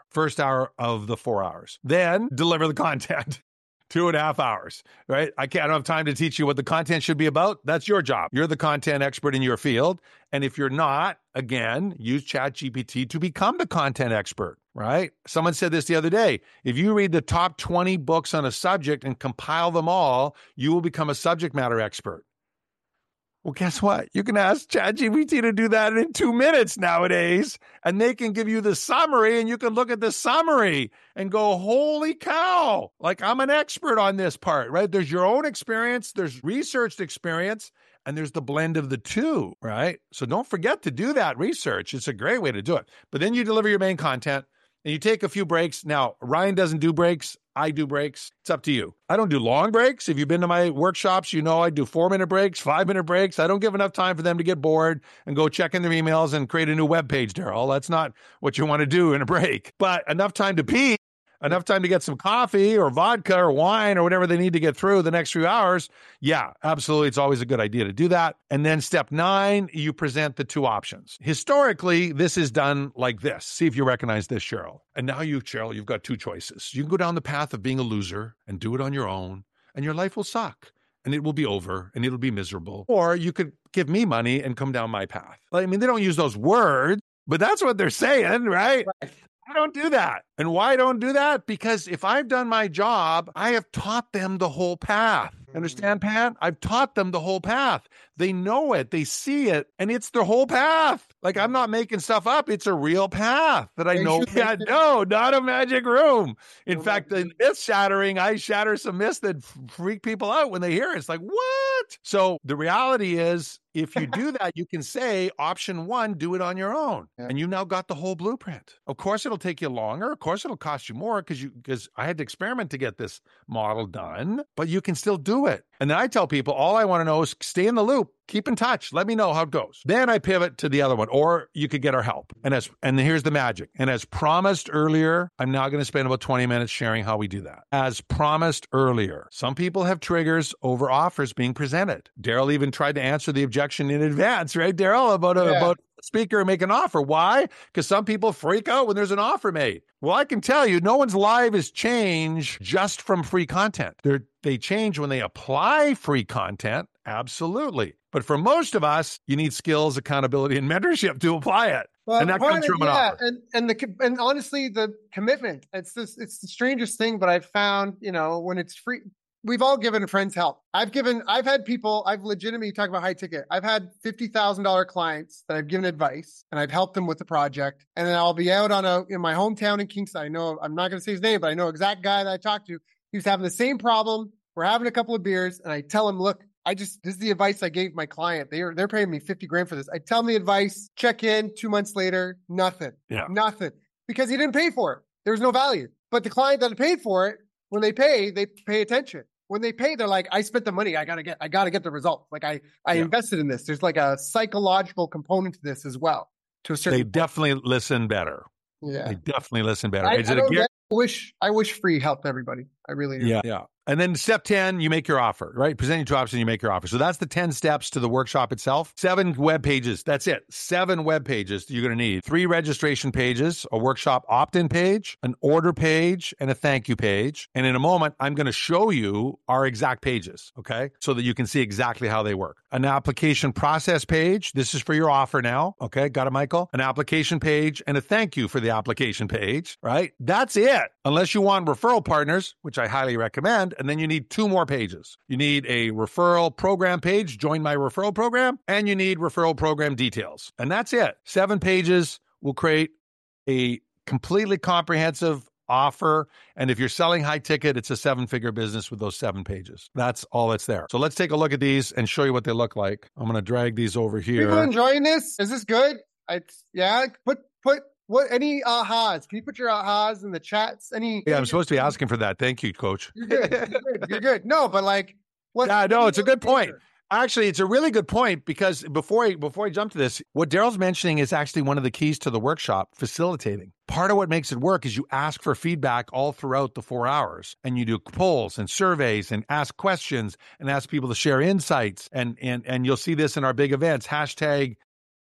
of the 4 hours. Then deliver the content. 2.5 hours, right? I don't have time to teach you what the content should be about. That's your job. You're the content expert in your field. And if you're not, again, use ChatGPT to become the content expert, right? Someone said this the other day. If you read the top 20 books on a subject and compile them all, you will become a subject matter expert. Well, guess what? You can ask ChatGPT to do that in 2 minutes nowadays, and they can give you the summary, and you can look at the summary and go, holy cow, like I'm an expert on this part, right? There's your own experience, there's researched experience, and there's the blend of the two, right? So don't forget to do that research. It's a great way to do it. But then you deliver your main content, and you take a few breaks. Now, Ryan doesn't do breaks. I do breaks. It's up to you. I don't do long breaks. If you've been to my workshops, you know I do 4-minute breaks, 5-minute breaks. I don't give enough time for them to get bored and go check in their emails and create a new web page, Daryl. That's not what you want to do in a break. But enough time to pee, enough time to get some coffee or vodka or wine or whatever they need to get through the next few hours. Yeah, absolutely. It's always a good idea to do that. And then step 9, you present the 2 options. Historically, this is done like this. See if you recognize this, Cheryl. And now you, Cheryl, you've got 2 choices. You can go down the path of being a loser and do it on your own, and your life will suck. And it will be over and it'll be miserable. Or you could give me money and come down my path. I mean, they don't use those words, but that's what they're saying, right? I don't do that. And why I don't do that? Because if I've done my job, I have taught them the whole path. Understand, Pat? I've taught them the whole path. They know it, they see it, and it's their whole path. Like, I'm not making stuff up. It's a real path that I know. Yeah, no, not a magic room. In fact, the myth shattering, I shatter some myths that freak people out when they hear it. It's like, what? So the reality is, if you do that, you can say option one, do it on your own. Yeah. And you now got the whole blueprint. Of course, it'll take you longer. Of course, it'll cost you more because I had to experiment to get this model done, but you can still do it. And then I tell people, all I want to know is stay in the loop. Keep in touch. Let me know how it goes. Then I pivot to the other one, or you could get our help. And here's the magic. And as promised earlier, I'm now going to spend about 20 minutes sharing how we do that. As promised earlier, some people have triggers over offers being presented. Daryl even tried to answer the objection in advance, right, Daryl, about a speaker make an offer. Why? Because some people freak out when there's an offer made. Well, I can tell you, no one's lives change just from free content. They change when they apply free content. Absolutely. But for most of us, you need skills, accountability, and mentorship to apply it. Well, and that comes from an offer. And honestly, the commitment. It's the strangest thing, but I've found, when it's free, we've all given friends help. I've legitimately talk about high ticket. I've had $50,000 clients that I've given advice and I've helped them with the project. And then I'll be out in my hometown in Kingston. I know, I'm not going to say his name, but I know exact guy that I talked to. He was having the same problem. We're having a couple of beers and I tell him, look, this is the advice I gave my client. They're paying me $50,000 for this. I tell him the advice, check in 2 months later, nothing, because he didn't pay for it. There was no value. But the client that paid for it, when they pay attention. When they pay, they're like, I spent the money. I gotta get the result. Like I invested in this. There's like a psychological component to this as well. To a certain They definitely listen better. Yeah. They definitely listen better. I wish free helped everybody. I really do. Yeah. And then step 10, you make your offer, right? Present your two options, you make your offer. So that's the 10 steps to the workshop itself. 7 web pages. That's it. 7 web pages you're going to need. 3 registration pages, a workshop opt-in page, an order page, and a thank you page. And in a moment, I'm going to show you our exact pages, okay? So that you can see exactly how they work. An application process page. This is for your offer now. Okay, got it, Michael? An application page and a thank you for the application page, right? That's it. Unless you want referral partners, which I highly recommend. And then you need 2 more pages. You need a referral program page, join my referral program, and you need referral program details. And that's it. 7 pages will create a completely comprehensive offer. And if you're selling high ticket, it's a 7-figure business with those 7 pages. That's all that's there. So let's take a look at these and show you what they look like. I'm going to drag these over here. People enjoying this? Is this good? What any ahas? Can you put your ahas in the chats? Yeah, I'm supposed to be asking for that. Thank you, Coach. You're good. You're good. No, but like, what? Yeah, no, it's a good point. Actually, it's a really good point because before I jump to this, what Daryl's mentioning is actually one of the keys to the workshop, facilitating. Part of what makes it work is you ask for feedback all throughout the 4 hours, and you do polls and surveys and ask questions and ask people to share insights. And you'll see this in our big events, hashtag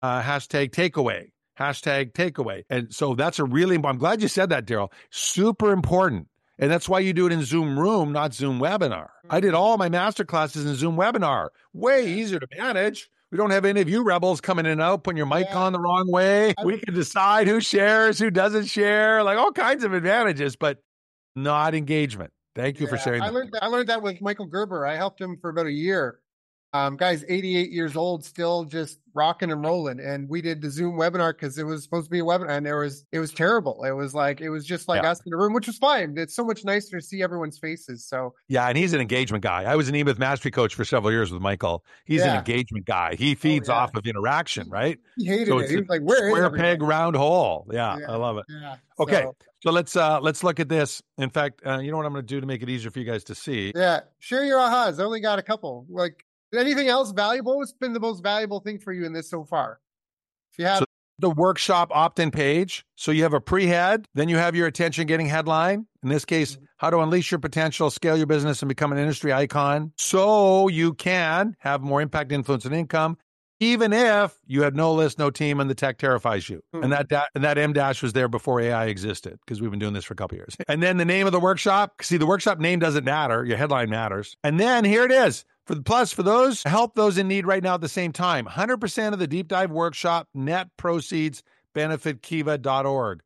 takeaway. Hashtag takeaway. And so that's I'm glad you said that, Daryl. Super important. And that's why you do it in Zoom Room, not Zoom Webinar. I did all my master classes in Zoom Webinar. Way easier to manage. We don't have any of you rebels coming in and out, putting your mic on the wrong way. We can decide who shares, who doesn't share, like all kinds of advantages, but not engagement. Thank you for sharing that. I learned that with Michael Gerber. I helped him for about a year. Guy's 88 years old, still just rocking and rolling. And we did the Zoom webinar because it was supposed to be a webinar, and it was terrible. It was just like us in the room, which was fine. It's so much nicer to see everyone's faces. So and he's an engagement guy. I was an eMyth mastery coach for several years with Michael. He's an engagement guy. He feeds off of interaction, right? He hated it. He was like, "Where square peg, round hole." Yeah, I love it. Yeah. Okay. So let's look at this. In fact, you know what I'm going to do to make it easier for you guys to see? Yeah. Share your ahas. I only got a couple. Like, anything else valuable? What's been the most valuable thing for you in this so far? If you have the workshop opt-in page. So you have a pre-head, then you have your attention-getting headline. In this case, how to unleash your potential, scale your business, and become an industry icon so you can have more impact, influence, and income, even if you have no list, no team, and the tech terrifies you. And that M- was there before AI existed because we've been doing this for a couple of years. And then the name of the workshop. See, the workshop name doesn't matter. Your headline matters. And then here it is. For those, help those in need right now at the same time. 100% of the deep dive workshop net proceeds benefit kiva.org.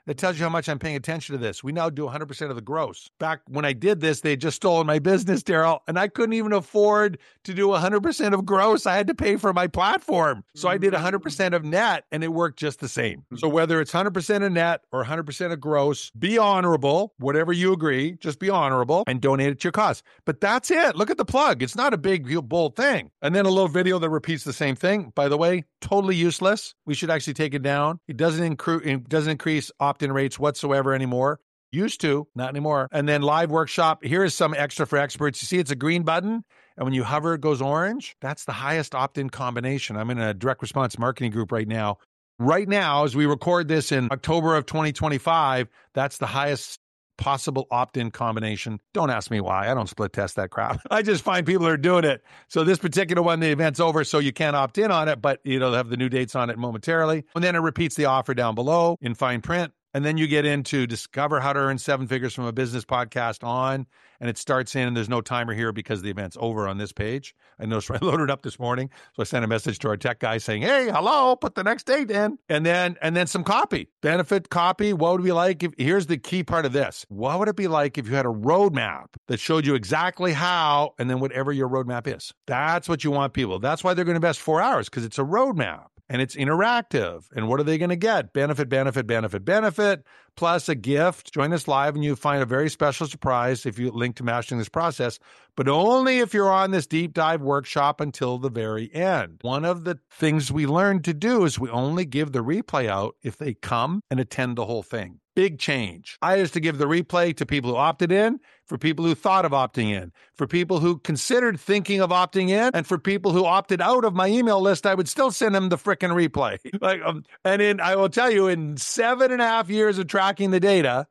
That tells you how much I'm paying attention to this. We now do 100% of the gross. Back when I did this, they had just stolen my business, Daryl, and I couldn't even afford to do 100% of gross. I had to pay for my platform. So I did 100% of net, and it worked just the same. So whether it's 100% of net or 100% of gross, be honorable, whatever you agree, just be honorable and donate it to your cause. But that's it. Look at the plug. It's not a big, bold thing. And then a little video that repeats the same thing. By the way, totally useless. We should actually take it down. It doesn't increase opt-in rates whatsoever anymore. Used to, not anymore. And then live workshop. Here is some extra for experts. You see, it's a green button. And when you hover, it goes orange. That's the highest opt-in combination. I'm in a direct response marketing group right now. Right now, as we record this in October of 2025, that's the highest possible opt-in combination. Don't ask me why. I don't split test that crap. I just find people are doing it. So this particular one, the event's over, so you can't opt in on it, but they'll have the new dates on it momentarily. And then it repeats the offer down below in fine print. And then you get into discover how to earn 7 figures from a business podcast on, and it starts in, and there's no timer here because the event's over on this page. I noticed I loaded up this morning, so I sent a message to our tech guy saying, hey, hello, put the next date in. And then some copy, benefit copy. What would it be like here's the key part of this. What would it be like if you had a roadmap that showed you exactly how, and then whatever your roadmap is? That's what you want people. That's why they're going to invest 4 hours, because it's a roadmap. And it's interactive. And what are they going to get? Benefit, plus a gift. Join us live and you find a very special surprise if you link to mastering this process, but only if you're on this deep dive workshop until the very end. One of the things we learned to do is we only give the replay out if they come and attend the whole thing. Big change. I used to give the replay to people who opted in, for people who thought of opting in, for people who considered thinking of opting in, and for people who opted out of my email list, I would still send them the frickin' replay. I will tell you, in 7.5 years of tracking the data,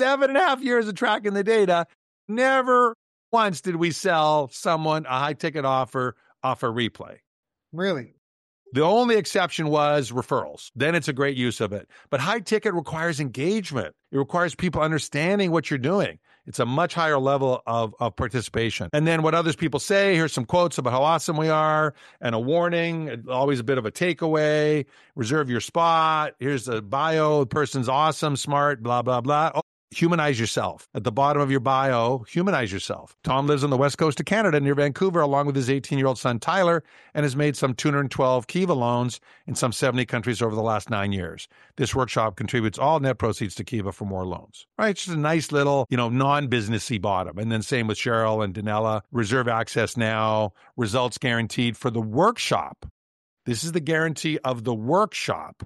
never once did we sell someone a high ticket offer off a replay. Really? The only exception was referrals. Then it's a great use of it. But high ticket requires engagement. It requires people understanding what you're doing. It's a much higher level of participation. And then what others people say, here's some quotes about how awesome we are, and a warning, always a bit of a takeaway, reserve your spot. Here's a bio, the person's awesome, smart, blah, blah, blah. Oh, humanize yourself. At the bottom of your bio, humanize yourself. Tom lives on the west coast of Canada near Vancouver along with his 18-year-old son Tyler, and has made some 212 Kiva loans in some 70 countries over the last 9 years. This workshop contributes all net proceeds to Kiva for more loans. Right? It's just a nice little, non-businessy bottom. And then same with Cheryl and Danella. Reserve access now. Results guaranteed for the workshop. This is the guarantee of the workshop.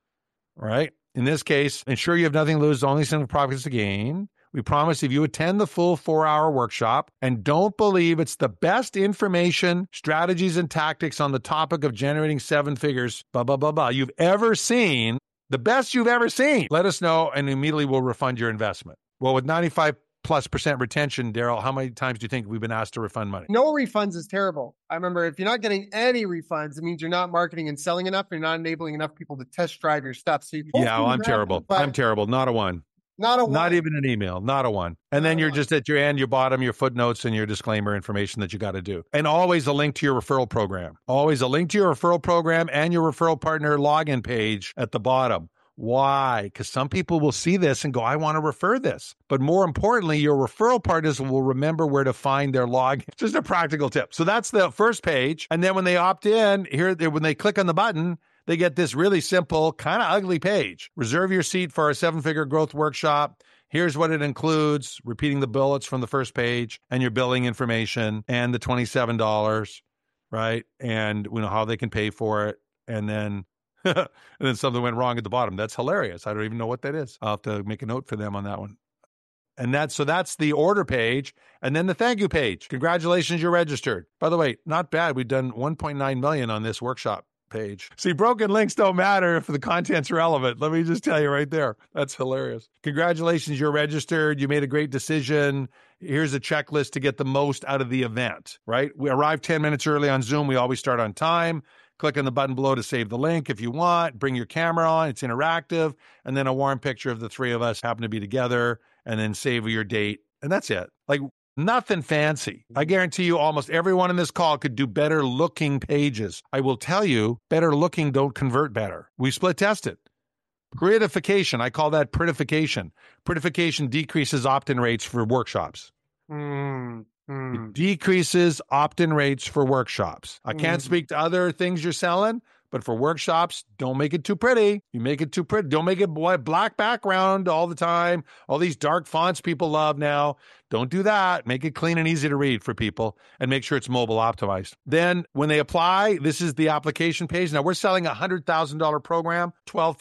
Right? In this case, ensure you have nothing to lose, only some profits to gain. We promise if you attend the full 4-hour workshop and don't believe it's the best information, strategies, and tactics on the topic of generating 7 figures, you've ever seen, the best you've ever seen, let us know and immediately we'll refund your investment. Well, with 95+% retention, Daryl, how many times do you think we've been asked to refund money? No refunds is terrible. I remember if you're not getting any refunds, it means you're not marketing and selling enough. You're not enabling enough people to test drive your stuff. So I'm terrible. I'm terrible. Not a one. Not even an email. Not a one. And then you're just at your end, your bottom, your footnotes, and your disclaimer information that you got to do. And always a link to your referral program. Always a link to your referral program and your referral partner login page at the bottom. Why? Because some people will see this and go, I want to refer this. But more importantly, your referral partners will remember where to find their login. Just a practical tip. So that's the first page. And then when they opt in, when they click on the button, they get this really simple, kind of ugly page. Reserve your seat for our 7-figure growth workshop. Here's what it includes, repeating the bullets from the first page and your billing information and the $27, right? And how they can pay for it. And then and then something went wrong at the bottom. That's hilarious. I don't even know what that is. I'll have to make a note for them on that one. And that's the order page. And then the thank you page. Congratulations, you're registered. By the way, not bad. We've done 1.9 million on this workshop page. See, broken links don't matter if the content's relevant. Let me just tell you right there. That's hilarious. Congratulations, you're registered. You made a great decision. Here's a checklist to get the most out of the event, right? We arrived 10 minutes early on Zoom. We always start on time. Click on the button below to save the link if you want. Bring your camera on. It's interactive. And then a warm picture of the three of us happen to be together. And then save your date. And that's it. Like nothing fancy. I guarantee you almost everyone in this call could do better looking pages. I will tell you, better looking don't convert better. We split tested. Pritification. I call that pritification. Pritification decreases opt-in rates for workshops. It decreases opt-in rates for workshops. I can't speak to other things you're selling, but for workshops, don't make it too pretty. You make it too pretty. Don't make it black background all the time. All these dark fonts people love now. Don't do that. Make it clean and easy to read for people and make sure it's mobile optimized. Then when they apply, this is the application page. Now we're selling a $100,000 program,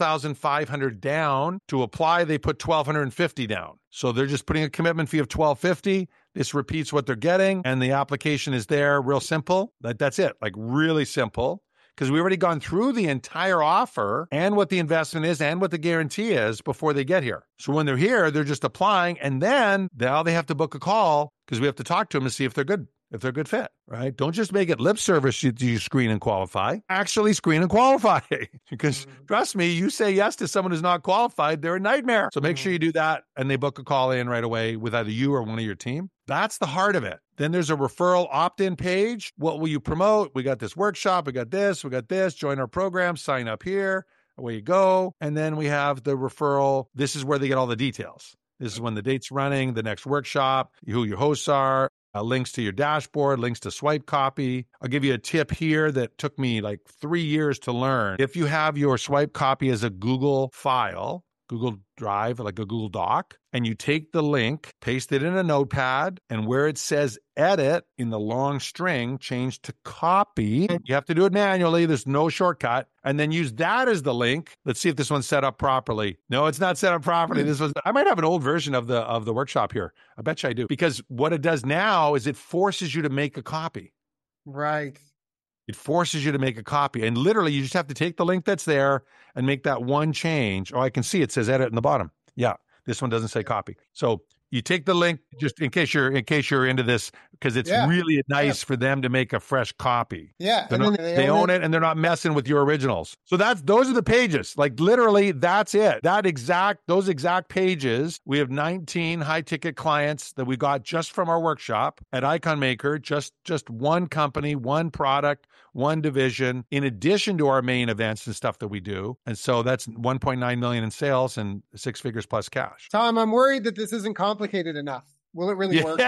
$12,500 down. To apply, they put $1,250 down. So they're just putting a commitment fee of $1,250. This repeats what they're getting and the application is there. Real simple. That's it. Like really simple. Because we've already gone through the entire offer and what the investment is and what the guarantee is before they get here. So when they're here, they're just applying, and then now they have to book a call because we have to talk to them and see if they're good. If they're a good fit, right? Don't just make it lip service you screen and qualify. Actually screen and qualify. Because trust me, you say yes to someone who's not qualified, they're a nightmare. So make sure you do that and they book a call in right away with either you or one of your team. That's the heart of it. Then there's a referral opt-in page. What will you promote? We got this workshop. We got this. Join our program. Sign up here. Away you go. And then we have the referral. This is where they get all the details. This is when the date's running, the next workshop, who your hosts are, links to your dashboard, links to swipe copy. I'll give you a tip here that took me like 3 years to learn. If you have your swipe copy as a Google file, Google Drive, like a Google Doc, and you take the link, paste it in a notepad, and where it says edit in the long string, change to copy. You have to do it manually. There's no shortcut. And then use that as the link. Let's see if this one's set up properly. No, it's not set up properly. I might have an old version of the workshop here. I bet you I do. Because what it does now is it forces you to make a copy. Right. It forces you to make a copy. And literally, you just have to take the link that's there and make that one change. Oh, I can see it says edit in the bottom. Yeah, this one doesn't say copy. So you take the link just in case you're into this, because it's really nice for them to make a fresh copy. Yeah. They own it and they're not messing with your originals. So those are the pages. Like literally, that's it. Those exact pages. We have 19 high ticket clients that we got just from our workshop at Icon Maker. Just one company, one product, one division, in addition to our main events and stuff that we do. And so that's 1.9 million in sales and 6 figures plus cash. Tom, I'm worried that this isn't complicated enough. Will it really work?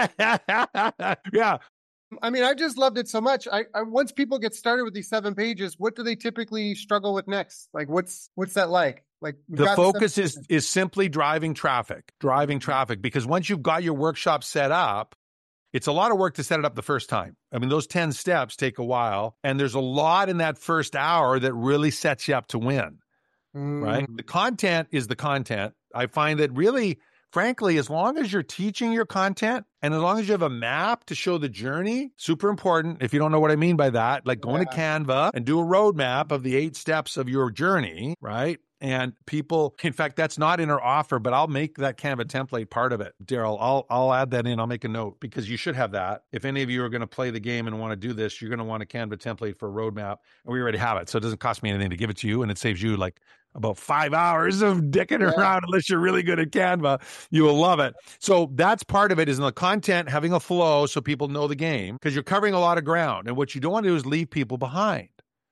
Yeah. I mean, I just loved it so much. I once people get started with these 7 pages, what do they typically struggle with next? Like, what's that like? Like the focus is simply driving traffic, because once you've got your workshop set up, it's a lot of work to set it up the first time. I mean, those 10 steps take a while, and there's a lot in that first hour that really sets you up to win, right? The content is the content. I find that really, frankly, as long as you're teaching your content and as long as you have a map to show the journey, super important. If you don't know what I mean by that, like go into Canva and do a roadmap of the 8 steps of your journey, right? And people, in fact, that's not in our offer, but I'll make that Canva template part of it. Daryl, I'll add that in. I'll make a note because you should have that. If any of you are going to play the game and want to do this, you're going to want a Canva template for a roadmap. And we already have it. So it doesn't cost me anything to give it to you. And it saves you like about 5 hours of dicking around. Unless you're really good at Canva, you will love it. So that's part of it, is in the content, having a flow so people know the game, because you're covering a lot of ground. And what you don't want to do is leave people behind.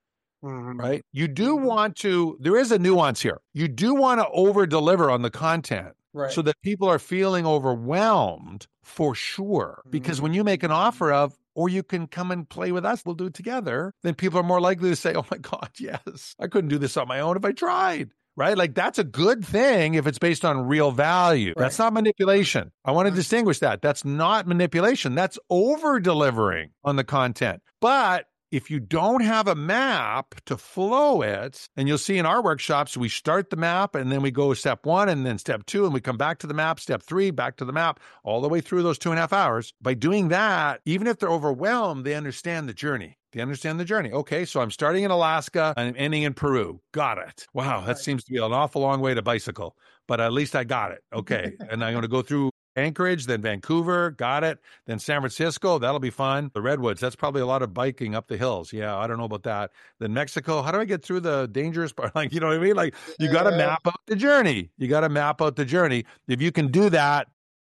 Right? You do want to, there is a nuance here. You do want to over deliver on the content, right, so that people are feeling overwhelmed for sure. Because when you make an offer of, or you can come and play with us, we'll do it together, then people are more likely to say, oh my God, yes, I couldn't do this on my own if I tried. Right? Like that's a good thing if it's based on real value. Right. That's not manipulation. I want to distinguish that. That's not manipulation. That's over delivering on the content. But if you don't have a map to flow it, and you'll see in our workshops, we start the map and then we go step 1 and then step 2 and we come back to the map, step 3, back to the map, all the way through those 2.5 hours. By doing that, even if they're overwhelmed, they understand the journey. Okay, so I'm starting in Alaska and I'm ending in Peru. Got it. Wow, that seems to be an awful long way to bicycle, but at least I got it. Okay, and I'm going to go through Anchorage, then Vancouver, got it. Then San Francisco, that'll be fun. The Redwoods, that's probably a lot of biking up the hills. Yeah, I don't know about that. Then Mexico, how do I get through the dangerous part? Like, you know what I mean? Like, you got to map out the journey. If you can do that,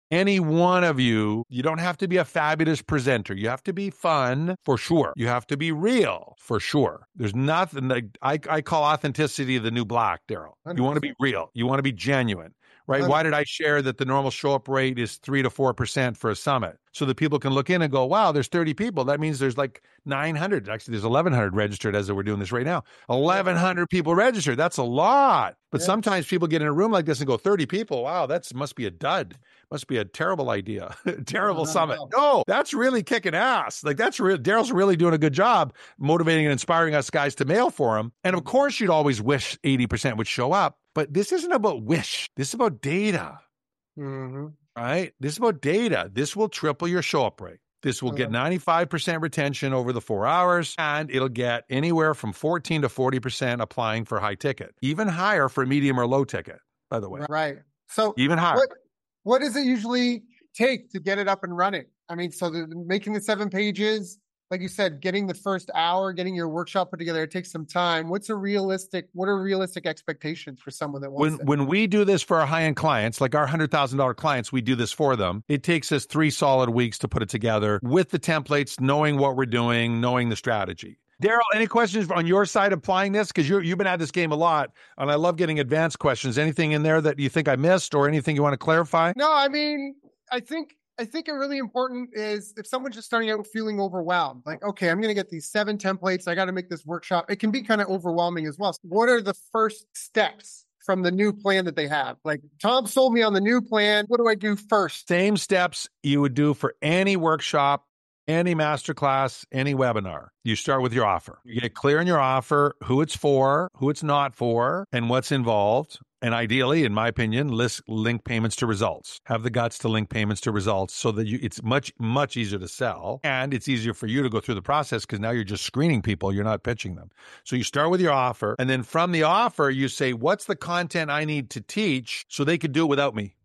Any one of you, you don't have to be a fabulous presenter. You have to be fun for sure. You have to be real for sure. There's nothing like I call authenticity the new black, Daryl. You want to be real. You want to be genuine, right? 100%. Why did I share that the normal show up rate is 3 to 4% for a summit? So that people can look in and go, wow, there's 30 people. That means there's like 900. Actually, there's 1,100 registered as we're doing this right now. 1,100 people registered. That's a lot. But sometimes people get in a room like this and go, 30 people. Wow, that must be a dud. Must be a terrible idea. Terrible summit. No, that's really kicking ass. Like that's real. Daryl's really doing a good job motivating and inspiring us guys to mail for him. And of course, you'd always wish 80% would show up. But this isn't about wish. This is about data. Mm-hmm. Right? This is about data. This will triple your show up rate. This will get 95% retention over the 4 hours, and it'll get anywhere from 14 to 40% applying for high ticket, even higher for medium or low ticket, by the way. Right. So even higher. What does it usually take to get it up and running? I mean, so making the 7 pages, like you said, getting the first hour, getting your workshop put together, it takes some time. What are realistic expectations for someone that wants it? When we do this for our high-end clients, like our $100,000 clients, we do this for them. It takes us 3 solid weeks to put it together with the templates, knowing what we're doing, knowing the strategy. Daryl, any questions on your side applying this? Because you've been at this game a lot, and I love getting advanced questions. Anything in there that you think I missed or anything you want to clarify? No, I mean, I think a really important is if someone's just starting out feeling overwhelmed, like, okay, I'm going to get these 7 templates. I got to make this workshop. It can be kind of overwhelming as well. So what are the first steps from the new plan that they have? Like, Tom sold me on the new plan. What do I do first? Same steps you would do for any workshop, any masterclass, any webinar. You start with your offer. You get clear on your offer, who it's for, who it's not for, and what's involved. And ideally, in my opinion, link payments to results. Have the guts to link payments to results so that it's much, much easier to sell. And it's easier for you to go through the process because now you're just screening people. You're not pitching them. So you start with your offer. And then from the offer, you say, what's the content I need to teach so they could do it without me?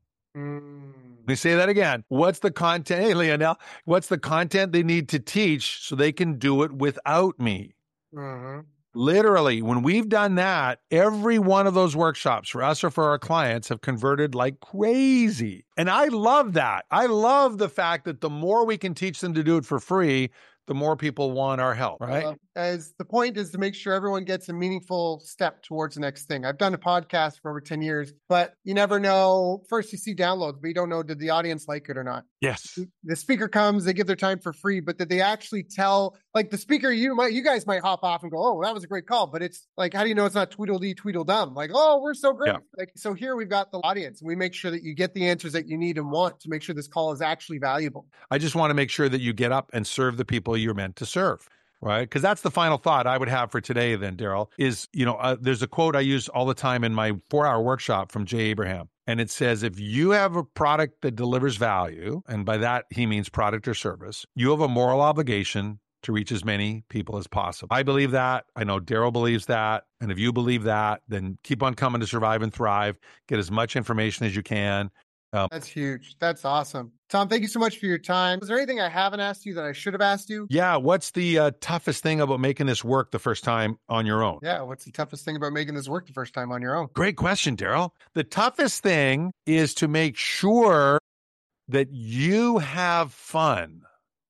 Let me say that again. What's the content? Hey, Lionel, what's the content they need to teach so they can do it without me? Mm-hmm. Literally, when we've done that, every one of those workshops for us or for our clients have converted like crazy. And I love that. I love the fact that the more we can teach them to do it for free, the more people want our help, right? As the point is to make sure everyone gets a meaningful step towards the next thing. I've done a podcast for over 10 years, but you never know. First, you see downloads, but you don't know, did the audience like it or not? Yes. The speaker comes, they give their time for free, but did they actually tell, like the speaker, you guys might hop off and go, oh, that was a great call. But it's like, how do you know it's not Tweedledee, Tweedledum? Like, oh, we're so great. Yeah. Like, so here we've got the audience and we make sure that you get the answers that you need and want to make sure this call is actually valuable. I just want to make sure that you get up and serve the people you're meant to serve. Right? Because that's the final thought I would have for today then, Daryl, is, there's a quote I use all the time in my 4-hour workshop from Jay Abraham. And it says, if you have a product that delivers value, and by that he means product or service, you have a moral obligation to reach as many people as possible. I believe that. I know Daryl believes that. And if you believe that, then keep on coming to Survive and Thrive. Get as much information as you can. That's huge. That's awesome. Tom, thank you so much for your time. Was there anything I haven't asked you that I should have asked you? Yeah. What's the toughest thing about making this work the first time on your own? Yeah. What's the toughest thing about making this work the first time on your own? Great question, Daryl. The toughest thing is to make sure that you have fun.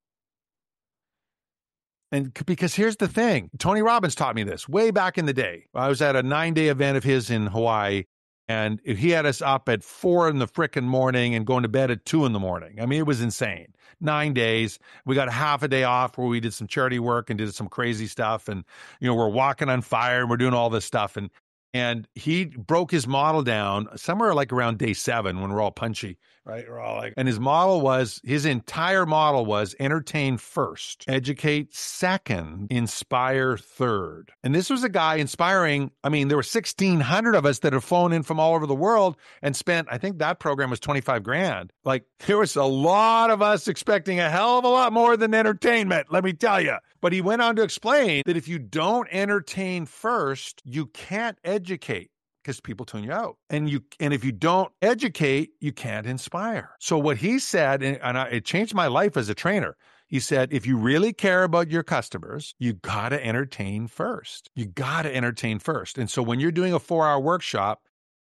And because here's the thing, Tony Robbins taught me this way back in the day. I was at a 9-day event of his in Hawaii. And he had us up at 4 in the frickin' morning and going to bed at 2 in the morning. I mean, it was insane. 9 days. We got half a day off where we did some charity work and did some crazy stuff. And, we're walking on fire and we're doing all this stuff. And he broke his model down somewhere like around day 7 when we're all punchy, right? We're all like, and his entire model was entertain first, educate second, inspire third. And this was a guy inspiring. I mean, there were 1,600 of us that have flown in from all over the world and spent, I think that program was $25,000. Like there was a lot of us expecting a hell of a lot more than entertainment, let me tell you. But he went on to explain that if you don't entertain first, you can't educate because people tune you out. And if you don't educate, you can't inspire. So what he said, it changed my life as a trainer. He said, if you really care about your customers, you got to entertain first. You got to entertain first. And so when you're doing a 4-hour workshop,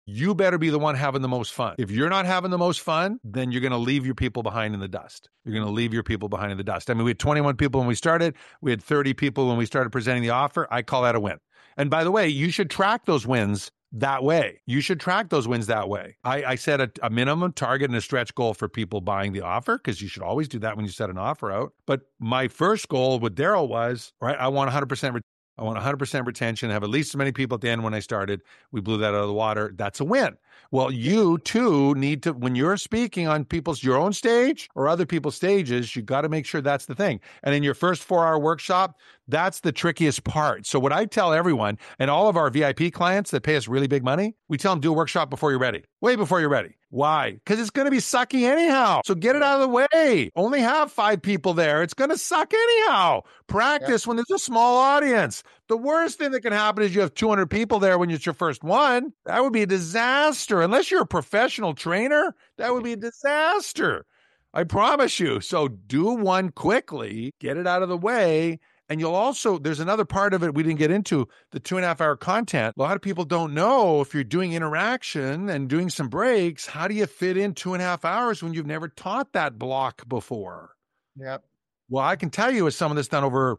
You better be the one having the most fun. If you're not having the most fun, then you're going to leave your people behind in the dust. You're going to leave your people behind in the dust. I mean, we had 21 people when we started. We had 30 people when we started presenting the offer. I call that a win. And by the way, you should track those wins that way. You should track those wins that way. I set a minimum target and a stretch goal for people buying the offer, because you should always do that when you set an offer out. But my first goal with Daryl was, right, I want 100% I want 100% retention, have at least as many people at the end when I started. We blew that out of the water. That's a win. Well, you too need to, when you're speaking on your own stage or other people's stages, you got to make sure that's the thing. And in your first 4-hour workshop, that's the trickiest part. So what I tell everyone, and all of our VIP clients that pay us really big money, we tell them do a workshop before you're ready, way before you're ready. Why? Because it's going to be sucky anyhow. So get it out of the way. Only have 5 people there. It's going to suck anyhow. Practice when there's a small audience. The worst thing that can happen is you have 200 people there when it's your first one. That would be a disaster. Unless you're a professional trainer, that would be a disaster. I promise you. So do one quickly, get it out of the way. And you'll also, there's another part of it we didn't get into, the 2.5-hour content. A lot of people don't know, if you're doing interaction and doing some breaks, how do you fit in 2.5 hours when you've never taught that block before? Yep. Well, I can tell you, as someone that's done over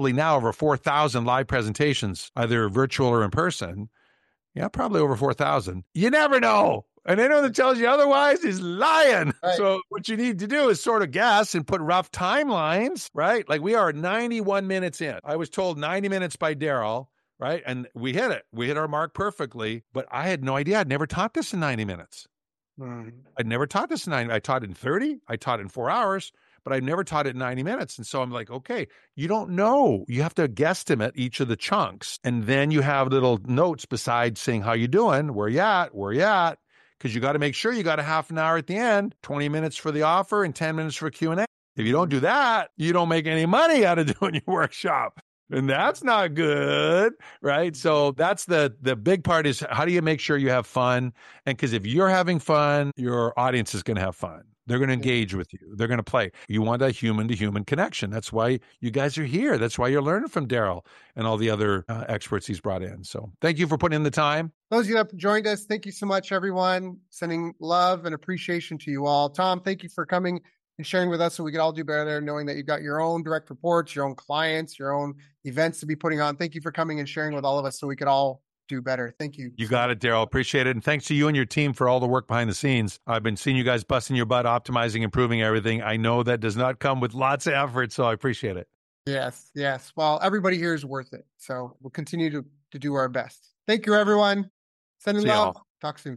4,000 live presentations, either virtual or in person. Yeah, probably over 4,000. You never know. And anyone that tells you otherwise is lying. Right. So what you need to do is sort of guess and put rough timelines, right? Like we are 91 minutes in. I was told 90 minutes by Daryl, right? And we hit it. We hit our mark perfectly. But I had no idea. I'd never taught this in 90 minutes. I'd never taught this in 90. I taught in 30. I taught in 4 hours. But I never taught it in 90 minutes. And so I'm like, okay, you don't know. You have to guesstimate each of the chunks. And then you have little notes besides saying, how you doing? Where you at? Where you at? Because you got to make sure you got a half an hour at the end, 20 minutes for the offer and 10 minutes for Q&A. If you don't do that, you don't make any money out of doing your workshop. And that's not good, right? So that's the big part, is how do you make sure you have fun? And because if you're having fun, your audience is going to have fun. They're going to engage with you. They're going to play. You want a human-to-human connection. That's why you guys are here. That's why you're learning from Daryl and all the other experts he's brought in. So thank you for putting in the time. Those of you that joined us, thank you so much, everyone. Sending love and appreciation to you all. Tom, thank you for coming and sharing with us so we could all do better, knowing that you've got your own direct reports, your own clients, your own events to be putting on. Thank you for coming and sharing with all of us so we could all do better. Thank you. You got it, Daryl. Appreciate it. And thanks to you and your team for all the work behind the scenes. I've been seeing you guys busting your butt, optimizing, improving everything. I know that does not come with lots of effort, so I appreciate it. Yes, yes. Well, everybody here is worth it. So we'll continue to do our best. Thank you, everyone. Sending love. Talk soon.